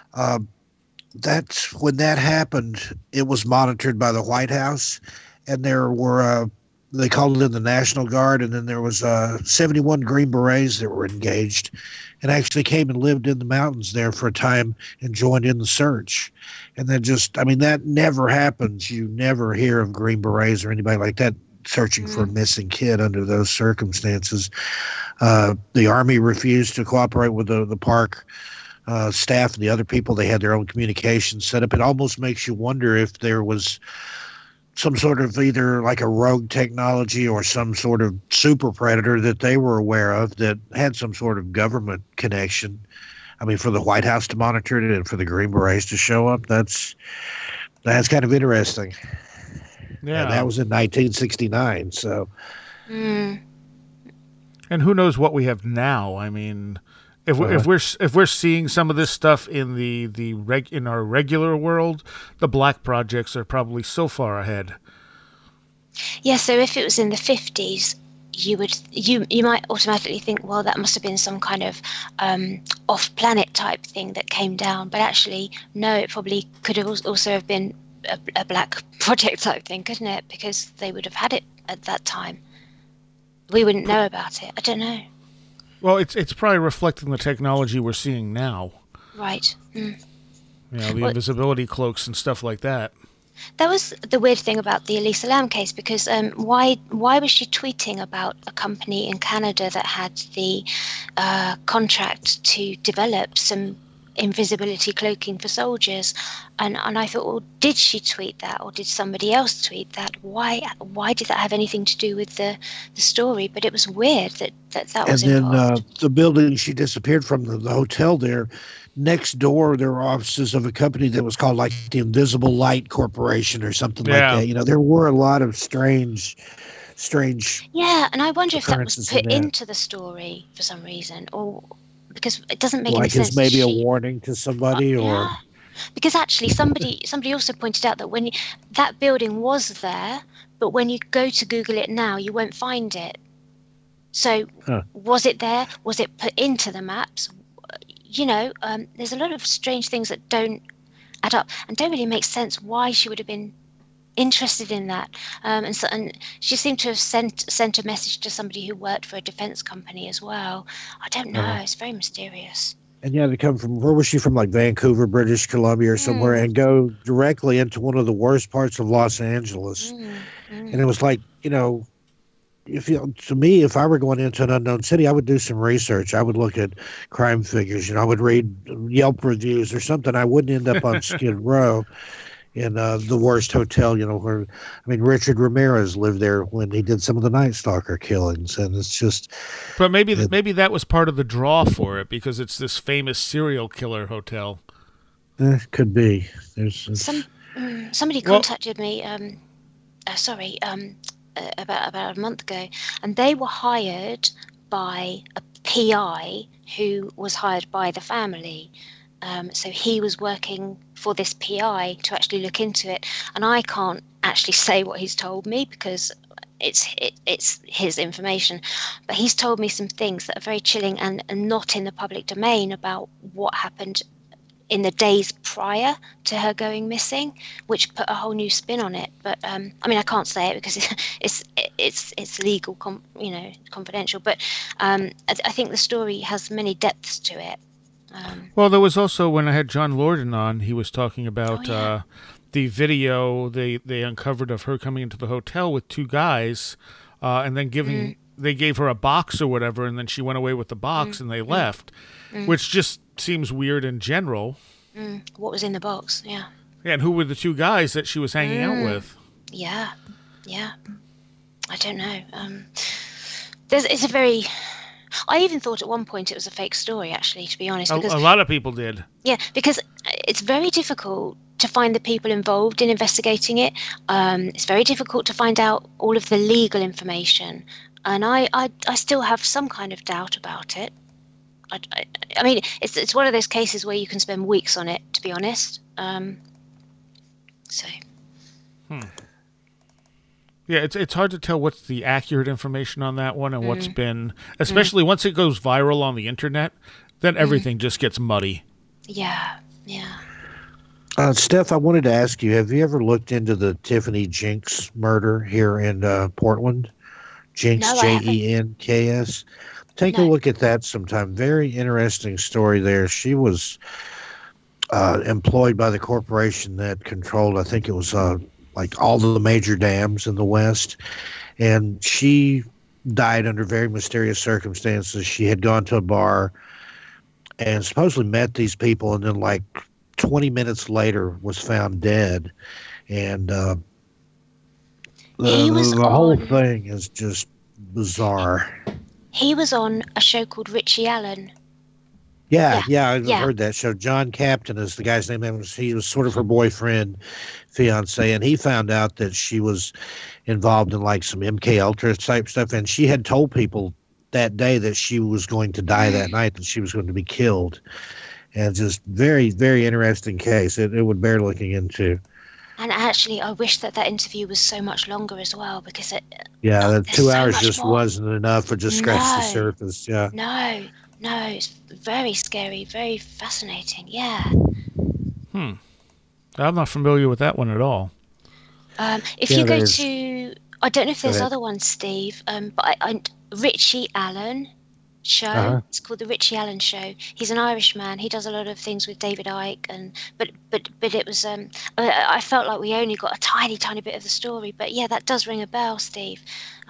That's when that happened, it was monitored by the White House, and there were they called it in the National Guard, and then there was 71 Green Berets that were engaged and actually came and lived in the mountains there for a time and joined in the search. And then that never happens. You never hear of Green Berets or anybody like that searching for a missing kid under those circumstances. The Army refused to cooperate with the park staff and the other people. They had their own communications set up. It almost makes you wonder if there was some sort of either like a rogue technology or some sort of super predator that they were aware of that had some sort of government connection. I mean, for the White House to monitor it and for the Green Berets to show up, that's kind of interesting. Yeah, and that was in 1969. So, and who knows what we have now? I mean, if we're seeing some of this stuff in in our regular world, the black projects are probably so far ahead. Yeah, so if it was in the 50s, you might automatically think, well, that must have been some kind of off-planet type thing that came down. But actually, no, it probably could have also have been a black project type thing, couldn't it? Because they would have had it at that time. We wouldn't know about it. I don't know. Well, it's probably reflecting the technology we're seeing now. Right. Mm. The invisibility cloaks and stuff like that. That was the weird thing about the Elisa Lam case, because why was she tweeting about a company in Canada that had the contract to develop some invisibility cloaking for soldiers? And I thought, well, did she tweet that or did somebody else tweet that? Why did that have anything to do with the story? But it was weird that was involved. And then the building she disappeared from, the hotel there, next door there were offices of a company that was called like the Invisible Light Corporation or something like that. There were a lot of strange. Yeah, and I wonder if that was put into the story for some reason, or because it doesn't make any sense. Like it's maybe a warning to somebody, or. Yeah. Because actually, somebody also pointed out that when that building was there, but when you go to Google it now, you won't find it. So, was it there? Was it put into the maps? There's a lot of strange things that don't add up and don't really make sense. Why she would have been interested in that, and she seemed to have sent a message to somebody who worked for a defense company as well. I don't know. It's very mysterious. And to come from, where was she from? Like Vancouver, British Columbia or somewhere, and go directly into one of the worst parts of Los Angeles. And it was like, if I were going into an unknown city, I would do some research. I would look at crime figures. I would read Yelp reviews or something. I wouldn't end up on Skid Row in the worst hotel, where, Richard Ramirez lived there when he did some of the Night Stalker killings, and it's just. But maybe that was part of the draw for it, because it's this famous serial killer hotel. Could be. Somebody contacted me. About a month ago, and they were hired by a PI who was hired by the family. So he was working for this PI to actually look into it, and I can't actually say what he's told me because it's his information, but he's told me some things that are very chilling and not in the public domain about what happened in the days prior to her going missing, which put a whole new spin on it. But I mean, I can't say it because it's legal, confidential. But I think the story has many depths to it. Well, there was also, when I had John Lorden on, he was talking about the video they uncovered of her coming into the hotel with two guys, and then they gave her a box or whatever, and then she went away with the box and they left, which just seems weird in general. What was in the box? Yeah. Yeah, and who were the two guys that she was hanging out with? Yeah. I don't know. It's a very... I even thought at one point it was a fake story, actually, to be honest. Because, a lot of people did. Yeah, because it's very difficult to find the people involved in investigating it. It's very difficult to find out all of the legal information. And I still have some kind of doubt about it. I mean, it's one of those cases where you can spend weeks on it, to be honest. Yeah, it's hard to tell what's the accurate information on that one and what's been, especially once it goes viral on the internet, then everything just gets muddy. Yeah. Steph, I wanted to ask you, have you ever looked into the Tiffany Jenks murder here in Portland? Jenks, No, Jenks. Take a look at that sometime. Very interesting story there. She was employed by the corporation that controlled, I think it was like all the major dams in the West. And she died under very mysterious circumstances. She had gone to a bar and supposedly met these people, and then like 20 minutes later was found dead. And the whole thing is just bizarre. He was on a show called Richie Allen. Yeah, I've heard that show. John Captain is the guy's name. He was sort of her boyfriend, fiance, and he found out that she was involved in like some MK Ultra type stuff, and she had told people that day that she was going to die that night, that she was going to be killed. And just very, very interesting case. It would bear looking into. And actually, I wish that interview was so much longer as well, because that 2 hours just wasn't enough for just scratch the surface. Yeah. No, it's very scary, very fascinating. Yeah. I'm not familiar with that one at all. If you go to, I don't know if there's other ones, Steve, but Richie Allen show. It's called the Richie Allen Show. He's an Irishman. He does a lot of things with David Icke, but it was I felt like we only got a tiny bit of the story. But yeah, that does ring a bell, Steve.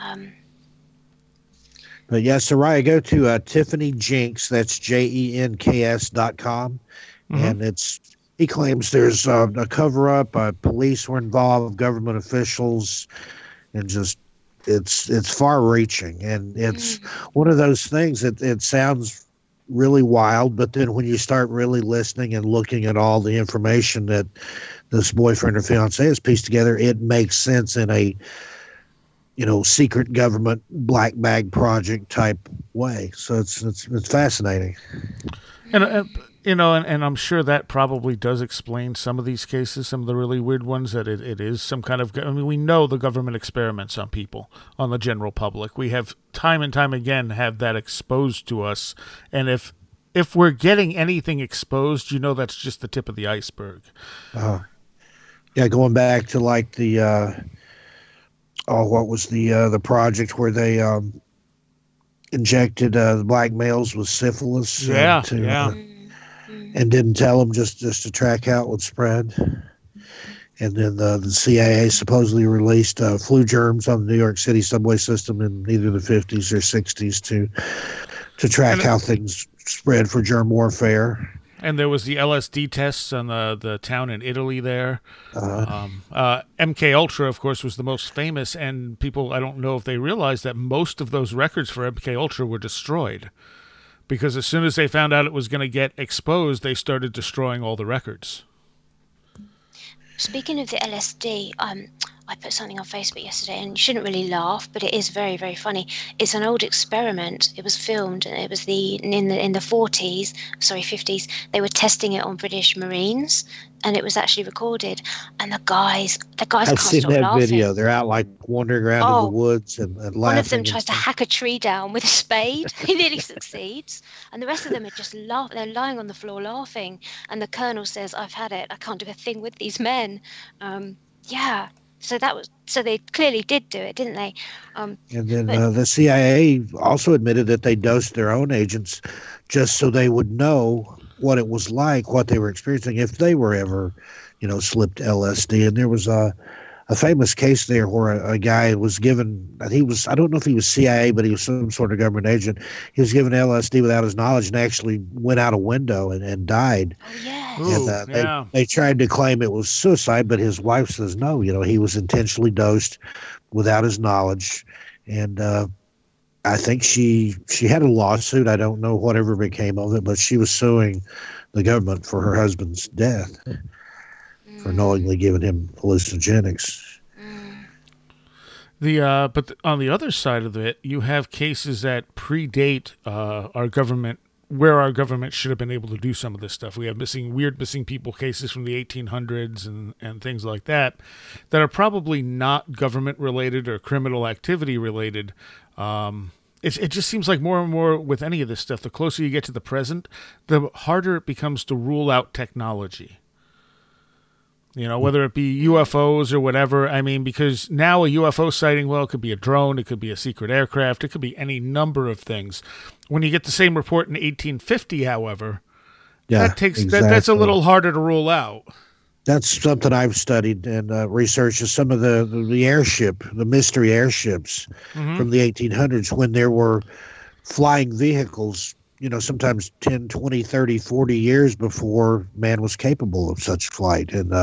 But yeah, Soraya, go to Tiffany Jenks. That's JENKS.com, and he claims there's a cover up. Police were involved, government officials, and just. It's far-reaching, and it's one of those things that it sounds really wild, but then when you start really listening and looking at all the information that this boyfriend or fiance has pieced together, it makes sense in a secret government black bag project type way. So it's fascinating. And I'm sure that probably does explain some of these cases, some of the really weird ones, that it is some kind of... I mean, we know the government experiments on people, on the general public. We have time and time again have that exposed to us. And if we're getting anything exposed, that's just the tip of the iceberg. Yeah, going back to like the... what was the project where they injected the black males with syphilis? And didn't tell them just to track how it would spread. And then the CIA supposedly released flu germs on the New York City subway system in either the 50s or 60s to track how things spread for germ warfare. And there was the LSD tests on the town in Italy there. MK Ultra, of course, was the most famous, and people, I don't know if they realize that most of those records for MK Ultra were destroyed because as soon as they found out it was going to get exposed, they started destroying all the records. Speaking of the LSD, I put something on Facebook yesterday, and you shouldn't really laugh, but it is very, very funny. It's an old experiment. It was filmed, and it was in the 50s. They were testing it on British Marines, and it was actually recorded. And the guys I've can't seen stop that laughing. video. They're out like wandering around in the woods and laughing. One of them tries to hack a tree down with a spade. He nearly succeeds. And the rest of them are just laughing. They're lying on the floor laughing. And the colonel says, "I've had it. I can't do a thing with these men." Yeah. So they clearly did do it, didn't they? And then the CIA also admitted that they dosed their own agents just so they would know what it was like, what they were experiencing if they were ever, slipped LSD. And there was a famous case there where a guy was given, I don't know if he was CIA, but he was some sort of government agent. He was given LSD without his knowledge and actually went out a window and died. Oh, yes. Ooh, They tried to claim it was suicide, but his wife says no, he was intentionally dosed without his knowledge. And I think she had a lawsuit. I don't know whatever became of it, but she was suing the government for her husband's death for knowingly giving him hallucinogenics. But on the other side of it, you have cases that predate our government, where our government should have been able to do some of this stuff. We have weird missing people cases from the 1800s and things like that are probably not government related or criminal activity related. It just seems like more and more with any of this stuff, the closer you get to the present, the harder it becomes to rule out technology. Whether it be UFOs or whatever. I mean, because now a UFO sighting, well, it could be a drone, it could be a secret aircraft, it could be any number of things. When you get the same report in 1850, however, that's a little harder to rule out. That's something I've studied and researched, is some of the mystery airships from the 1800s, when there were flying vehicles, sometimes 10, 20, 30, 40 years before man was capable of such flight. And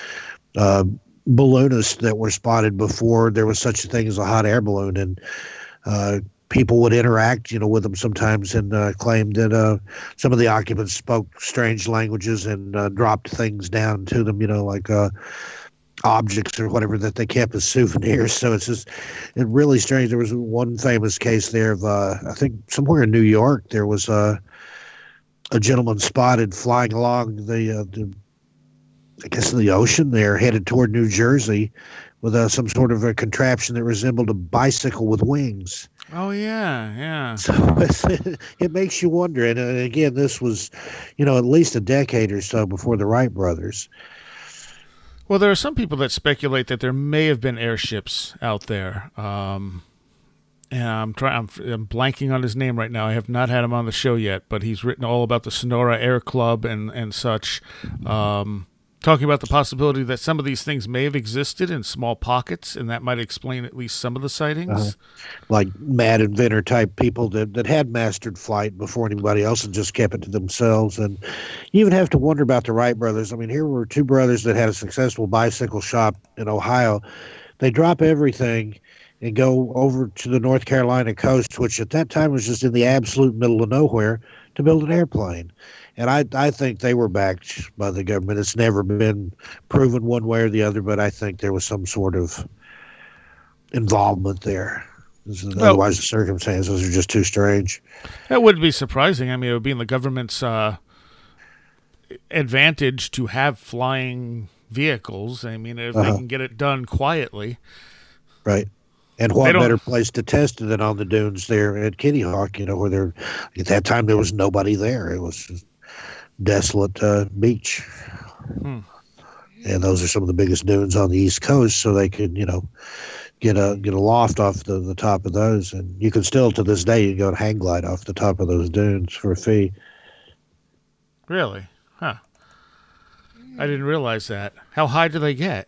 balloonists that were spotted before there was such a thing as a hot air balloon. And people would interact, with them sometimes, and claimed that some of the occupants spoke strange languages and dropped things down to them, like objects or whatever that they kept as souvenirs. So it's really strange. There was one famous case there of I think somewhere in New York, there was a gentleman spotted flying along the I guess in the ocean there, headed toward New Jersey, with some sort of a contraption that resembled a bicycle with wings. Oh yeah. So it makes you wonder. And again, this was, at least a decade or so before the Wright brothers. Well, there are some people that speculate that there may have been airships out there. And I'm blanking on his name right now. I have not had him on the show yet, but he's written all about the Sonora Air Club and such, talking about the possibility that some of these things may have existed in small pockets, and that might explain at least some of the sightings. Like mad inventor type people that had mastered flight before anybody else and just kept it to themselves. And you even have to wonder about the Wright brothers. I mean, here were two brothers that had a successful bicycle shop in Ohio. They drop everything and go over to the North Carolina coast, which at that time was just in the absolute middle of nowhere, to build an airplane. And I think they were backed by the government. It's never been proven one way or the other, but I think there was some sort of involvement there. Otherwise, the circumstances are just too strange. That wouldn't be surprising. I mean, it would be in the government's advantage to have flying vehicles. I mean, if they can get it done quietly. Right. And what better place to test it than on the dunes there at Kitty Hawk, where at that time there was nobody there. It was just desolate beach. And those are some of the biggest dunes on the East Coast, so they could, get a loft off the top of those. And you can still, to this day, you go hang glide off the top of those dunes for a fee. Really? Huh. I didn't realize that. How high do they get?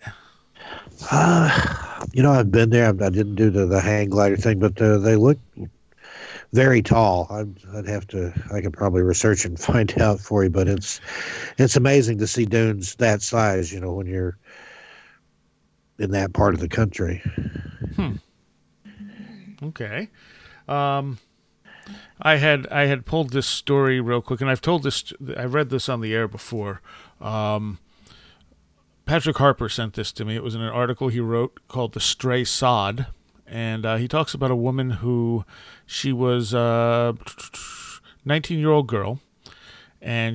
I've been there. I didn't do the hang glider thing, but they look very tall. I could probably research and find out for you, but it's amazing to see dunes that size, when you're in that part of the country. Okay. I had pulled this story real quick, and I read this on the air before. Patrick Harper sent this to me. It was in an article he wrote called "The Stray Sod," and he talks about a woman who she was a 19-year-old girl, and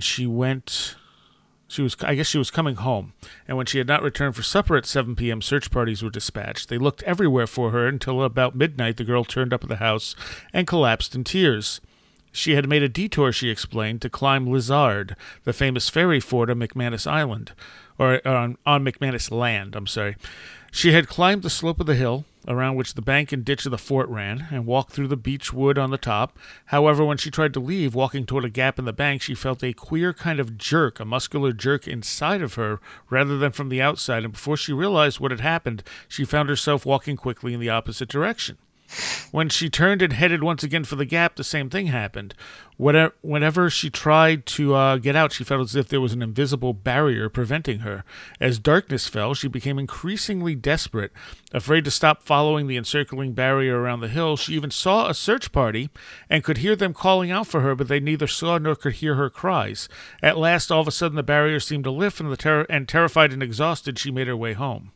I guess she was coming home, and when she had not returned for supper at 7 p.m., search parties were dispatched. They looked everywhere for her until about midnight the girl turned up at the house and collapsed in tears. She had made a detour, she explained, to climb Lizard, the famous ferry fort on McManus Island, or on McManus Land, I'm sorry. She had climbed the slope of the hill, around which the bank and ditch of the fort ran, and walked through the beech wood on the top. However, when she tried to leave, walking toward a gap in the bank, she felt a queer kind of jerk, a muscular jerk inside of her, rather than from the outside, and before she realized what had happened, she found herself walking quickly in the opposite direction. When she turned and headed once again for the gap, the same thing happened. Whenever she tried to get out, she felt as if there was an invisible barrier preventing her. As darkness fell, she became increasingly desperate. Afraid to stop following the encircling barrier around the hill, she even saw a search party and could hear them calling out for her, but they neither saw nor could hear her cries. At last, all of a sudden, the barrier seemed to lift, and terrified and exhausted, she made her way home.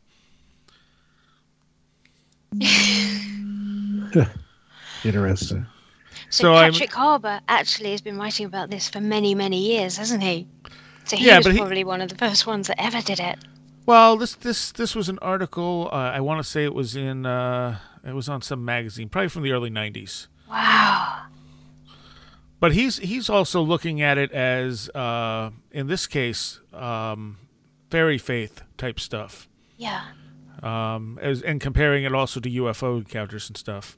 Interesting. So Patrick Harper actually has been writing about this for many, many years, hasn't he? So he was probably one of the first ones that ever did it. Well, this was an article. I want to say it was on some magazine, probably from the early '90s. Wow. But he's also looking at it as, in this case, fairy faith type stuff. Yeah. And comparing it also to UFO encounters and stuff.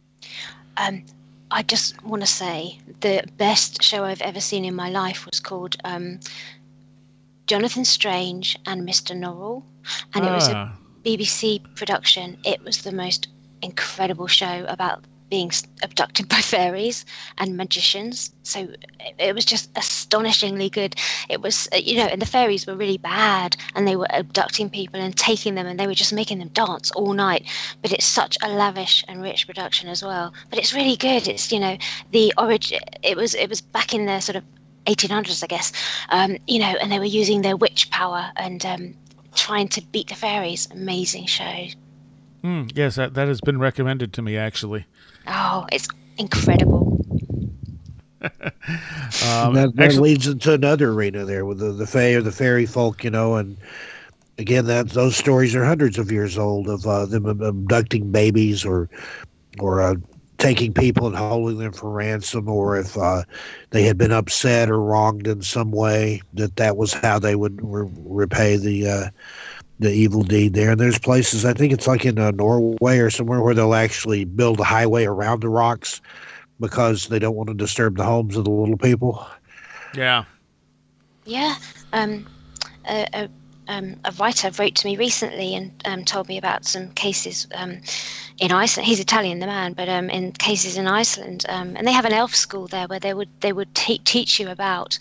I just want to say the best show I've ever seen in my life was called Jonathan Strange and Mr. Norrell, and it was a BBC production. It was the most incredible show about being abducted by fairies and magicians. So it was just astonishingly good. It was, and the fairies were really bad, and they were abducting people and taking them, and they were just making them dance all night. But it's such a lavish and rich production as well. But it's really good. It's, the origin, it was back in the sort of 1800s, I guess, and they were using their witch power and trying to beat the fairies. Amazing show. Yes, that has been recommended to me, actually. Oh, it's incredible. That leads into another arena there with the fae or the fairy folk, and again, those stories are hundreds of years old of them abducting babies or taking people and holding them for ransom, or if they had been upset or wronged in some way, that was how they would repay the evil deed there. And there's places, I think it's like in Norway or somewhere, where they'll actually build a highway around the rocks because they don't want to disturb the homes of the little people. Yeah. Yeah. A writer wrote to me recently and told me about some cases in Iceland. He's Italian, the man, but in cases in Iceland, and they have an elf school there where they would teach you about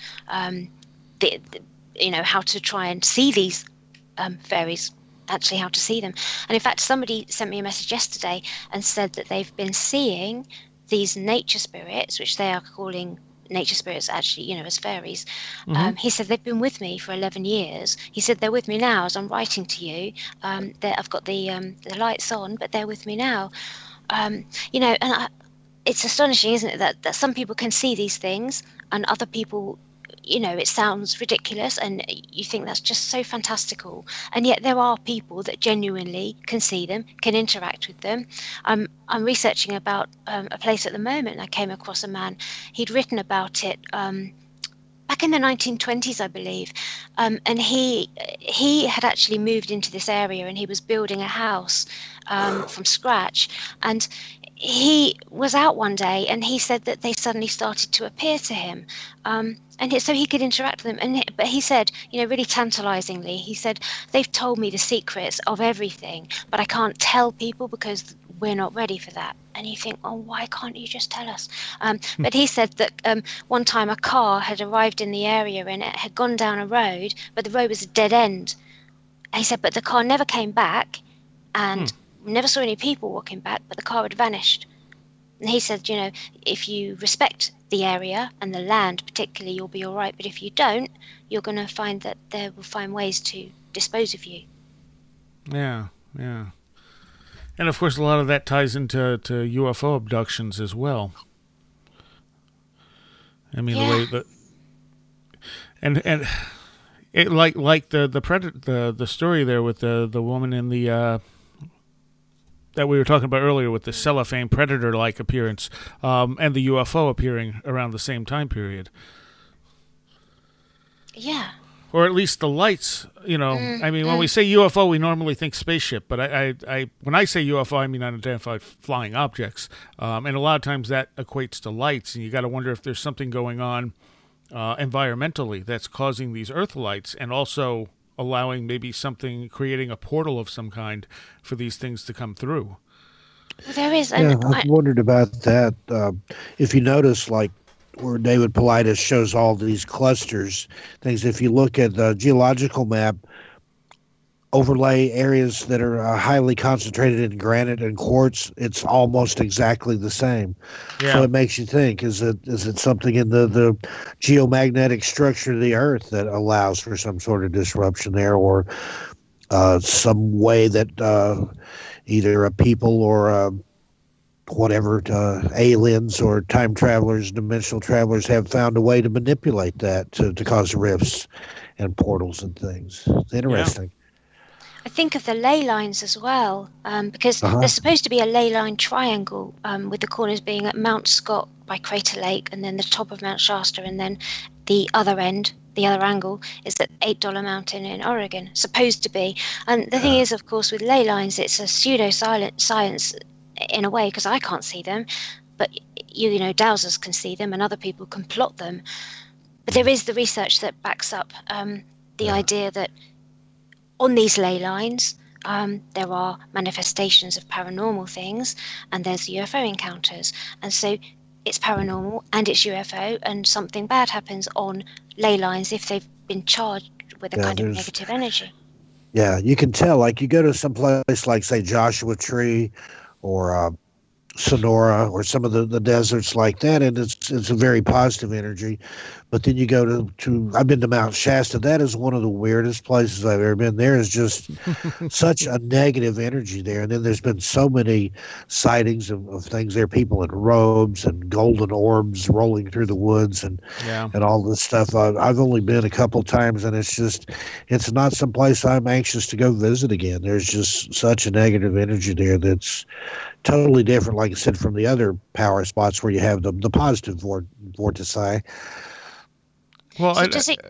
how to try and see these fairies, actually how to see them. And in fact, somebody sent me a message yesterday and said that they've been seeing these nature spirits, which they are calling nature spirits actually, as fairies. Mm-hmm. He said they've been with me for 11 years. He said they're with me now as I'm writing to you. I've got the lights on, but they're with me now. It's astonishing, isn't it, that some people can see these things and other people, it sounds ridiculous and you think that's just so fantastical. And yet there are people that genuinely can see them, can interact with them. I'm researching about a place at the moment, and I came across a man. He'd written about it back in the 1920s, I believe. And he had actually moved into this area, and he was building a house from scratch. And he was out one day, and he said that they suddenly started to appear to him. So he could interact with them. But he said, really tantalizingly, he said, they've told me the secrets of everything, but I can't tell people because we're not ready for that. And you think, oh, why can't you just tell us? But he said that one time a car had arrived in the area and it had gone down a road, but the road was a dead end. And he said, but the car never came back, and never saw any people walking back, but the car had vanished. And he said, if you respect the area and the land particularly, you'll be all right. But if you don't, you're going to find that they will find ways to dispose of you. Yeah, yeah. And of course, a lot of that ties into UFO abductions as well. I mean, Yeah. the way that, and it like the story there with the woman in the that we were talking about earlier with the cellophane predator-like appearance, and the UFO appearing around the same time period. Yeah. Or at least the lights, I mean, when we say UFO, we normally think spaceship, but I when I say UFO, I mean unidentified flying objects. And a lot of times that equates to lights, and you got to wonder if there's something going on environmentally that's causing these Earth lights, and also allowing maybe something, creating a portal of some kind for these things to come through. Well, there is. Yeah, I've wondered about that. If you notice, like where David Paulides shows all these clusters, things, if you look at the geological map, overlay areas that are highly concentrated in granite and quartz, it's almost exactly the same. Yeah. So it makes you think, is it something in the geomagnetic structure of the Earth that allows for some sort of disruption there, or some way that either a people or whatever, aliens or time travelers, dimensional travelers have found a way to manipulate that to cause rifts and portals and things. It's interesting. I think of the ley lines as well, because there's supposed to be a ley line triangle, with the corners being at Mount Scott by Crater Lake, and then the top of Mount Shasta, and then the other end, the other angle, is at $8 Mountain in Oregon, supposed to be. And the thing is, of course, with ley lines, it's a pseudo-science in a way, because I can't see them, but dowsers can see them and other people can plot them. But there is the research that backs up the idea that on these ley lines, there are manifestations of paranormal things, and there's UFO encounters. And so it's paranormal and it's UFO, and something bad happens on ley lines if they've been charged with a kind of negative energy. Yeah, you can tell. Like you go to some place like, say, Joshua Tree or Sonora or some of the deserts like that, and it's a very positive energy. But then you go to I've been to Mount Shasta. That is one of the weirdest places I've ever been. There is just such a negative energy there. And then there's been so many sightings of things there, people in robes and golden orbs rolling through the woods and all this stuff. I've only been a couple times, and it's not some place I'm anxious to go visit again. There's just such a negative energy there that's totally different, like I said, from the other power spots where you have the positive vortici. Well, so does it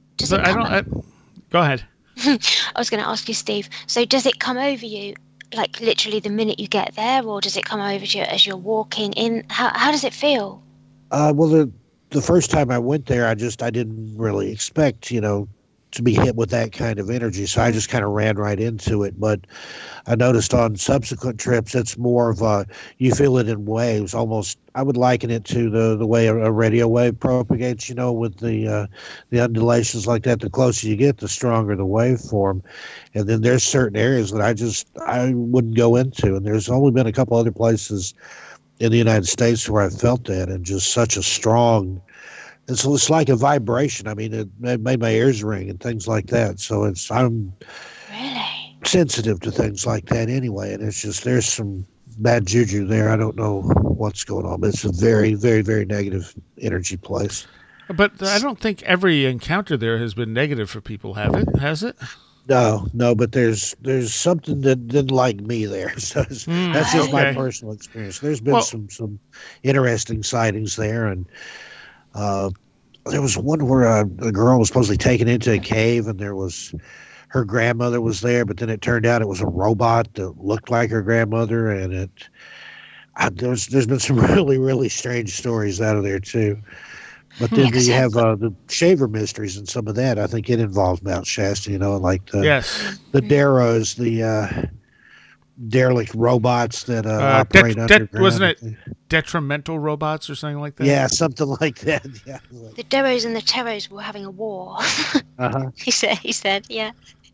go ahead. I was going to ask you, Steve. So does it come over you, like literally the minute you get there, or does it come over to you as you're walking in? How does it feel? Well, the first time I went there, I didn't really expect, to be hit with that kind of energy. So I just kind of ran right into it. But I noticed on subsequent trips, it's more of you feel it in waves. Almost, I would liken it to the way a radio wave propagates, with the undulations like that. The closer you get, the stronger the waveform. And then there's certain areas that I wouldn't go into. And there's only been a couple other places in the United States where I felt that, and just such a strong, it's like a vibration. I mean, it made my ears ring and things like that. So I'm really sensitive to things like that anyway. And it's just, there's some bad juju there. I don't know what's going on, but it's a very, very, very negative energy place. But I don't think every encounter there has been negative for people, has it? No, but there's something that didn't like me there. So that's just my personal experience. There's been some interesting sightings there, and there was one where a girl was supposedly taken into a cave, and her grandmother was there, but then it turned out it was a robot that looked like her grandmother, and there's been some really, really strange stories out of there too. But then you have the Shaver mysteries and some of that. I think it involves Mount Shasta, like the Deros, the derelict robots that operate underground. Wasn't it detrimental robots or something like that? Yeah, something like that. Yeah. The Deros and the Teros were having a war. He said, yeah.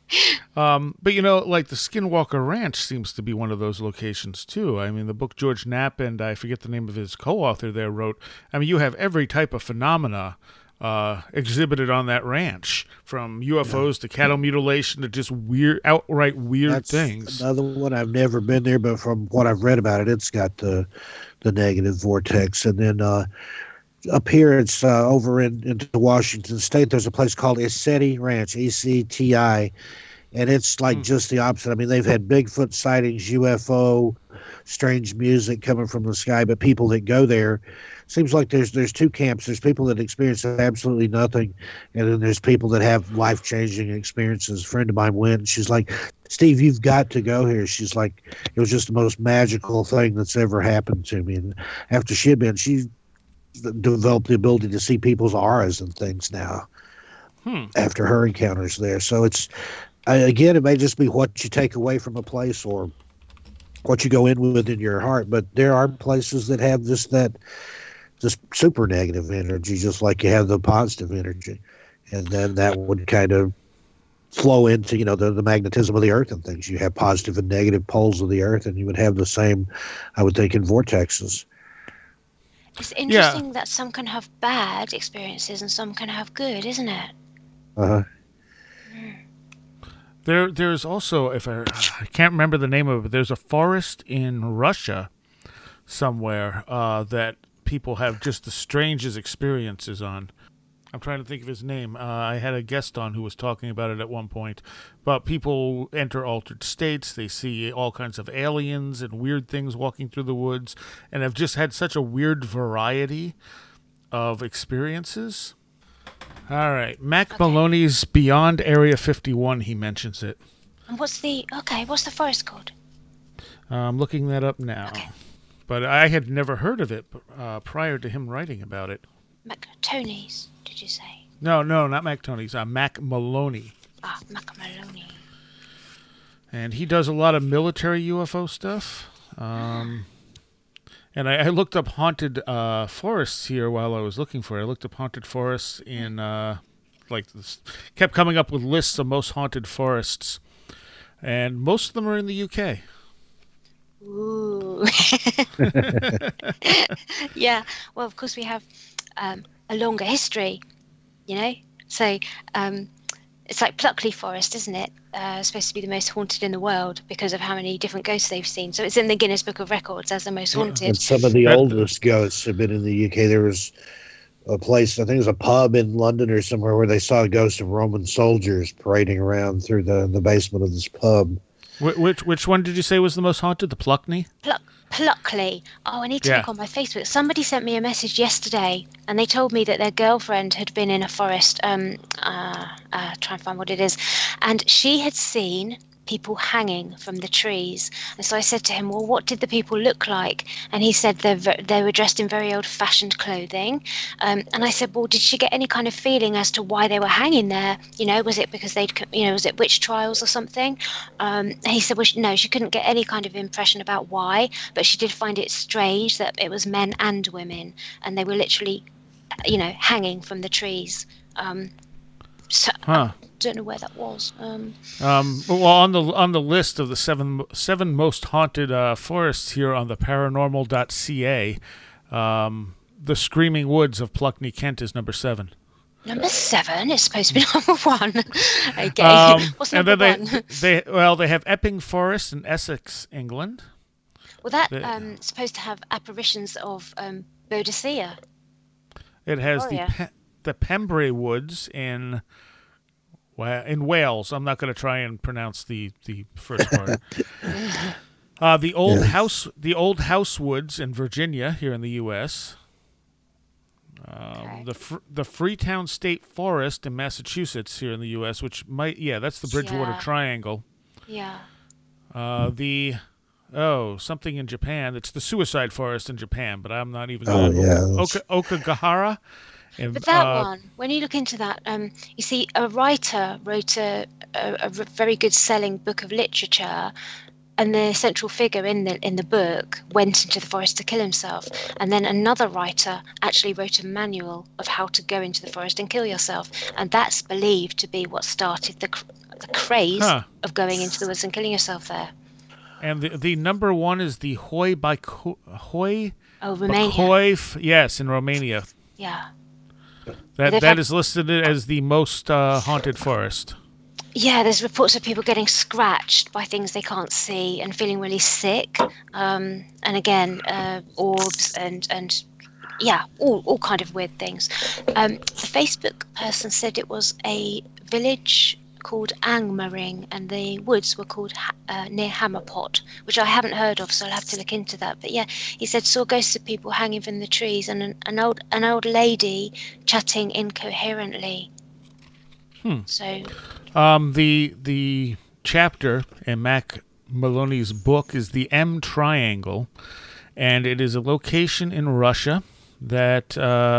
But like the Skinwalker Ranch seems to be one of those locations too. I mean, the book George Knapp and I forget the name of his co-author there wrote. I mean, you have every type of phenomena exhibited on that ranch, from UFOs to cattle mutilation to just outright weird things. Another one, I've never been there, but from what I've read about it, it's got the negative vortex. And then up here, it's over into Washington State. There's a place called ECTI Ranch, ECTI, and it's like just the opposite. I mean, they've had Bigfoot sightings, UFO, strange music coming from the sky, but people that go there, seems like there's two camps. There's people that experience absolutely nothing, and then there's people that have life-changing experiences. A friend of mine went, and she's like, Steve, you've got to go here. She's like, it was just the most magical thing that's ever happened to me. And after she had been, she developed the ability to see people's auras and things now after her encounters there. So it's, again, it may just be what you take away from a place or what you go in with in your heart, but there are places that have just super negative energy, just like you have the positive energy. And then that would kind of flow into, the magnetism of the earth and things. You have positive and negative poles of the earth, and you would have the same, I would think, in vortexes. It's interesting that some can have bad experiences and some can have good, isn't it? Uh-huh. There's also, if I can't remember the name of it, but there's a forest in Russia somewhere that people have just the strangest experiences on. I'm trying to think of his name. I had a guest on who was talking about it at one point. But people enter altered states. They see all kinds of aliens and weird things walking through the woods, and have just had such a weird variety of experiences. All right. Mac Maloney's Beyond Area 51, he mentions it. And what's the forest called? I'm looking that up now. Okay. But I had never heard of it prior to him writing about it. McTony's, did you say? No, not McTony's. Mac Maloney. Mac Maloney. And he does a lot of military UFO stuff. And I looked up haunted forests here while I was looking for it. I looked up haunted forests in, kept coming up with lists of most haunted forests. And most of them are in the UK. Ooh. Yeah, well, of course we have a longer history, So it's like Pluckley Forest, isn't it? Supposed to be the most haunted in the world because of how many different ghosts they've seen. So it's in the Guinness Book of Records as the most haunted. And some of the oldest ghosts have been in the UK. There was a place, I think it was a pub in London or somewhere, where they saw a ghost of Roman soldiers parading around through the basement of this pub. Which one did you say was the most haunted? The Pluckney? Pluckley. Oh, I need to look on my Facebook. Somebody sent me a message yesterday, and they told me that their girlfriend had been in a forest. Try and find what it is, and she had seen people hanging from the trees. And so I said to him, well, what did the people look like? And he said they were dressed in very old-fashioned clothing. And I said, well, did she get any kind of feeling as to why they were hanging there? Was it because was it witch trials or something? And he said, well, no, she couldn't get any kind of impression about why, but she did find it strange that it was men and women, and they were literally, hanging from the trees. I don't know where that was. Well, on the list of the seven most haunted forests here on the paranormal.ca, the Screaming Woods of Pluckney, Kent is number 7. Number 7 is supposed to be number 1. Okay, what's number 1? They have Epping Forest in Essex, England. Well, that's supposed to have apparitions of Boadicea. It has the Pembrey Woods in Wales. I'm not going to try and pronounce the first part. The Old House Woods in Virginia, here in the U.S. The Freetown State Forest in Massachusetts, here in the U.S., which that's the Bridgewater Triangle. Yeah. Something in Japan. It's the Suicide Forest in Japan, but I'm not even going to... Okagahara. But that one, when you look into that, you see a writer wrote a very good selling book of literature, and the central figure in the book went into the forest to kill himself. And then another writer actually wrote a manual of how to go into the forest and kill yourself. And that's believed to be what started the craze Huh. of going into the woods and killing yourself there. And the number one is the Hoi Baikoi. Oh, Romania. Baikoi, yes, in Romania. Yeah. That is listed as the most haunted forest. Yeah, there's reports of people getting scratched by things they can't see and feeling really sick. And again, orbs and yeah, all kind of weird things. The Facebook person said it was a village called Angmering, and the woods were called near Hammerpot, which I haven't heard of, so I'll have to look into that. But yeah, he said saw ghosts of people hanging from the trees and an old lady chatting incoherently. So the chapter in Mac Maloney's book is the M Triangle, and it is a location in Russia that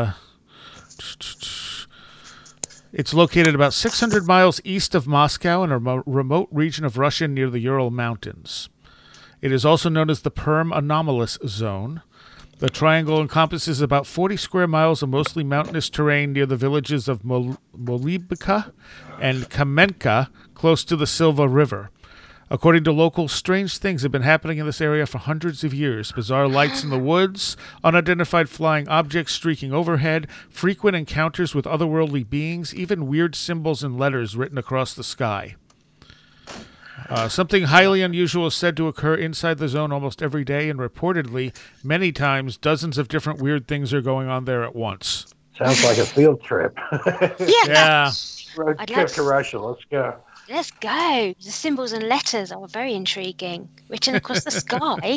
it's located about 600 miles east of Moscow in a remote region of Russia near the Ural Mountains. It is also known as the Perm Anomalous Zone. The triangle encompasses about 40 square miles of mostly mountainous terrain near the villages of Molibka and Kamenka, close to the Silva River. According to locals, strange things have been happening in this area for hundreds of years. Bizarre lights in the woods, unidentified flying objects streaking overhead, frequent encounters with otherworldly beings, even weird symbols and letters written across the sky. Something highly unusual is said to occur inside the zone almost every day, and reportedly, many times, dozens of different weird things are going on there at once. Sounds like a field trip. yeah. Road trip to Russia. Let's go. Let's go. The symbols and letters are very intriguing, written across the sky.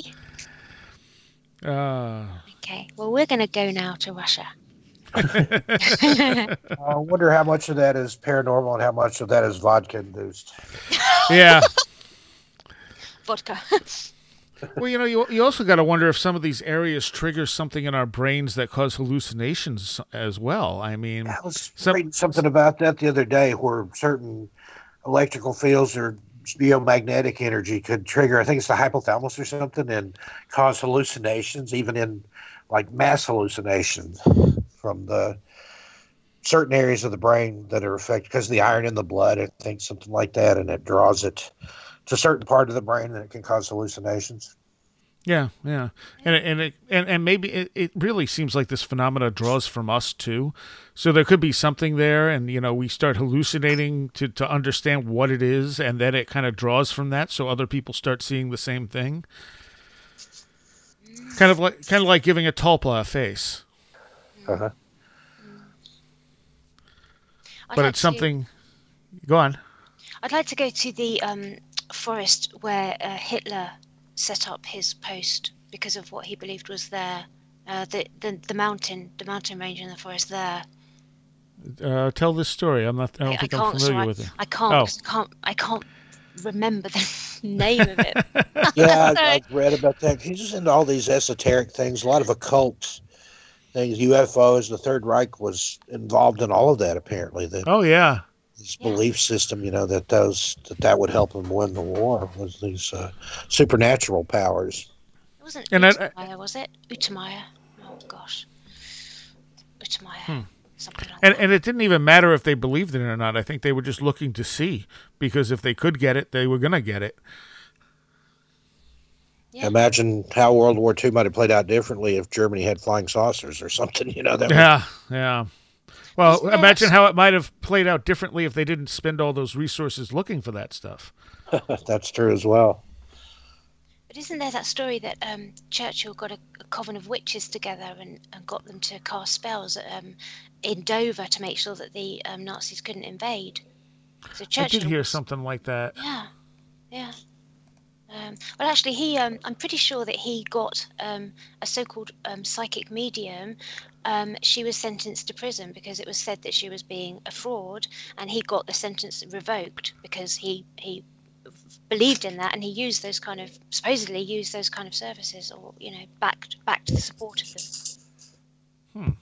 Okay, well, we're going to go now to Russia. I wonder how much of that is paranormal and how much of that is vodka induced. Yeah. Vodka. Well, you also got to wonder if some of these areas trigger something in our brains that cause hallucinations as well. I mean, I was reading something about that the other day, where certain electrical fields or geomagnetic energy could trigger, I think it's the hypothalamus or something, and cause hallucinations, even in like mass hallucinations from the certain areas of the brain that are affected because of the iron in the blood, I think something like that, and it draws it to a certain part of the brain and it can cause hallucinations. Yeah. And maybe it really seems like this phenomena draws from us too. So there could be something there, and we start hallucinating to understand what it is, and then it kind of draws from that, so other people start seeing the same thing. Kind of like giving a tulpa a face. Uh-huh. But it's something. Go on. I'd like to go to the forest where Hitler set up his post because of what he believed was there. The mountain range in the forest there. Tell this story. I don't think I'm familiar with it. I can't remember the name of it. Yeah, I've read about that. He's just into all these esoteric things, a lot of occult things, UFOs. The Third Reich was involved in all of that, apparently. Oh, yeah. This belief system, that would help him win the war, was these supernatural powers. It wasn't Utemaya, was it? Utemaya. Oh, gosh. Utemaya. Something like that. And it didn't even matter if they believed it or not. I think they were just looking to see, because if they could get it, they were going to get it. Yeah. Imagine how World War II might have played out differently if Germany had flying saucers or something, Yeah. Well, imagine how it might have played out differently if they didn't spend all those resources looking for that stuff. That's true as well. But isn't there that story that Churchill got a coven of witches together and got them to cast spells in Dover to make sure that the Nazis couldn't invade? So Churchill I did hear something like that. Yeah. Well, actually, I'm pretty sure that he got a so-called psychic medium. She was sentenced to prison because it was said that she was being a fraud, and he got the sentence revoked because he believed in that, and he supposedly used those kind of services, or backed the support of them.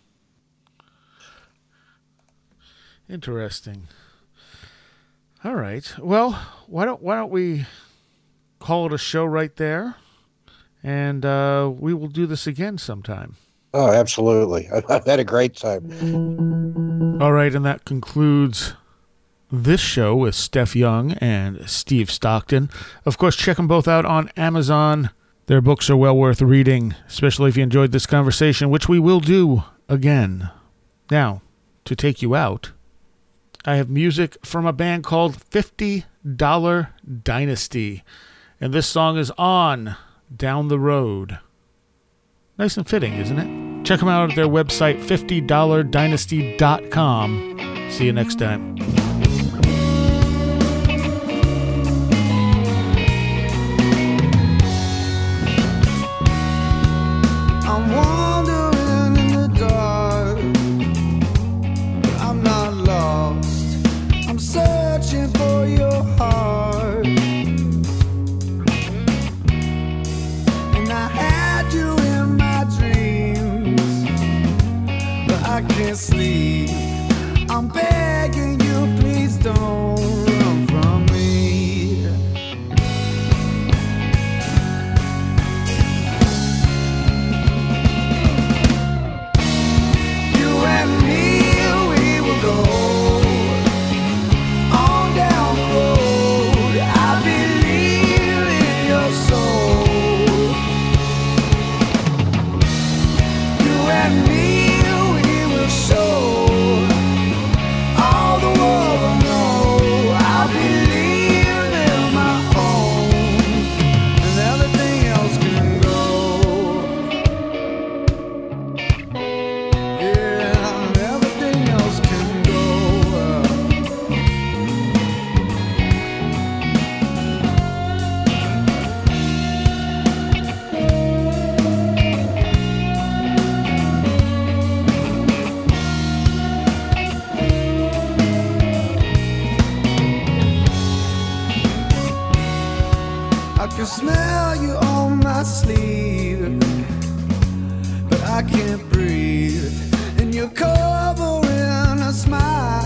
Interesting. All right. Well, why don't we call it a show right there, and we will do this again sometime. Oh, absolutely. I've had a great time. All right, and that concludes this show with Steph Young and Steve Stockton. Of course, check them both out on Amazon. Their books are well worth reading, especially if you enjoyed this conversation, which we will do again. Now, to take you out, I have music from a band called $50 Dynasty, and this song is On Down the Road. Nice and fitting, isn't it? Check them out at their website, $50dynasty.com. See you next time. I'm wandering in the dark, but I'm not lost. I'm searching for your heart, and I had you in my dreams, but I can't sleep. I'm begging you, please don't run from me. You and me, we will go on down the road. I believe in your soul. You and me, we will show all the world will know. I believe in my own, and everything else can go. Yeah, everything else can go. I can smell you on my sleeve, but I can't breathe, and you're covering a smile.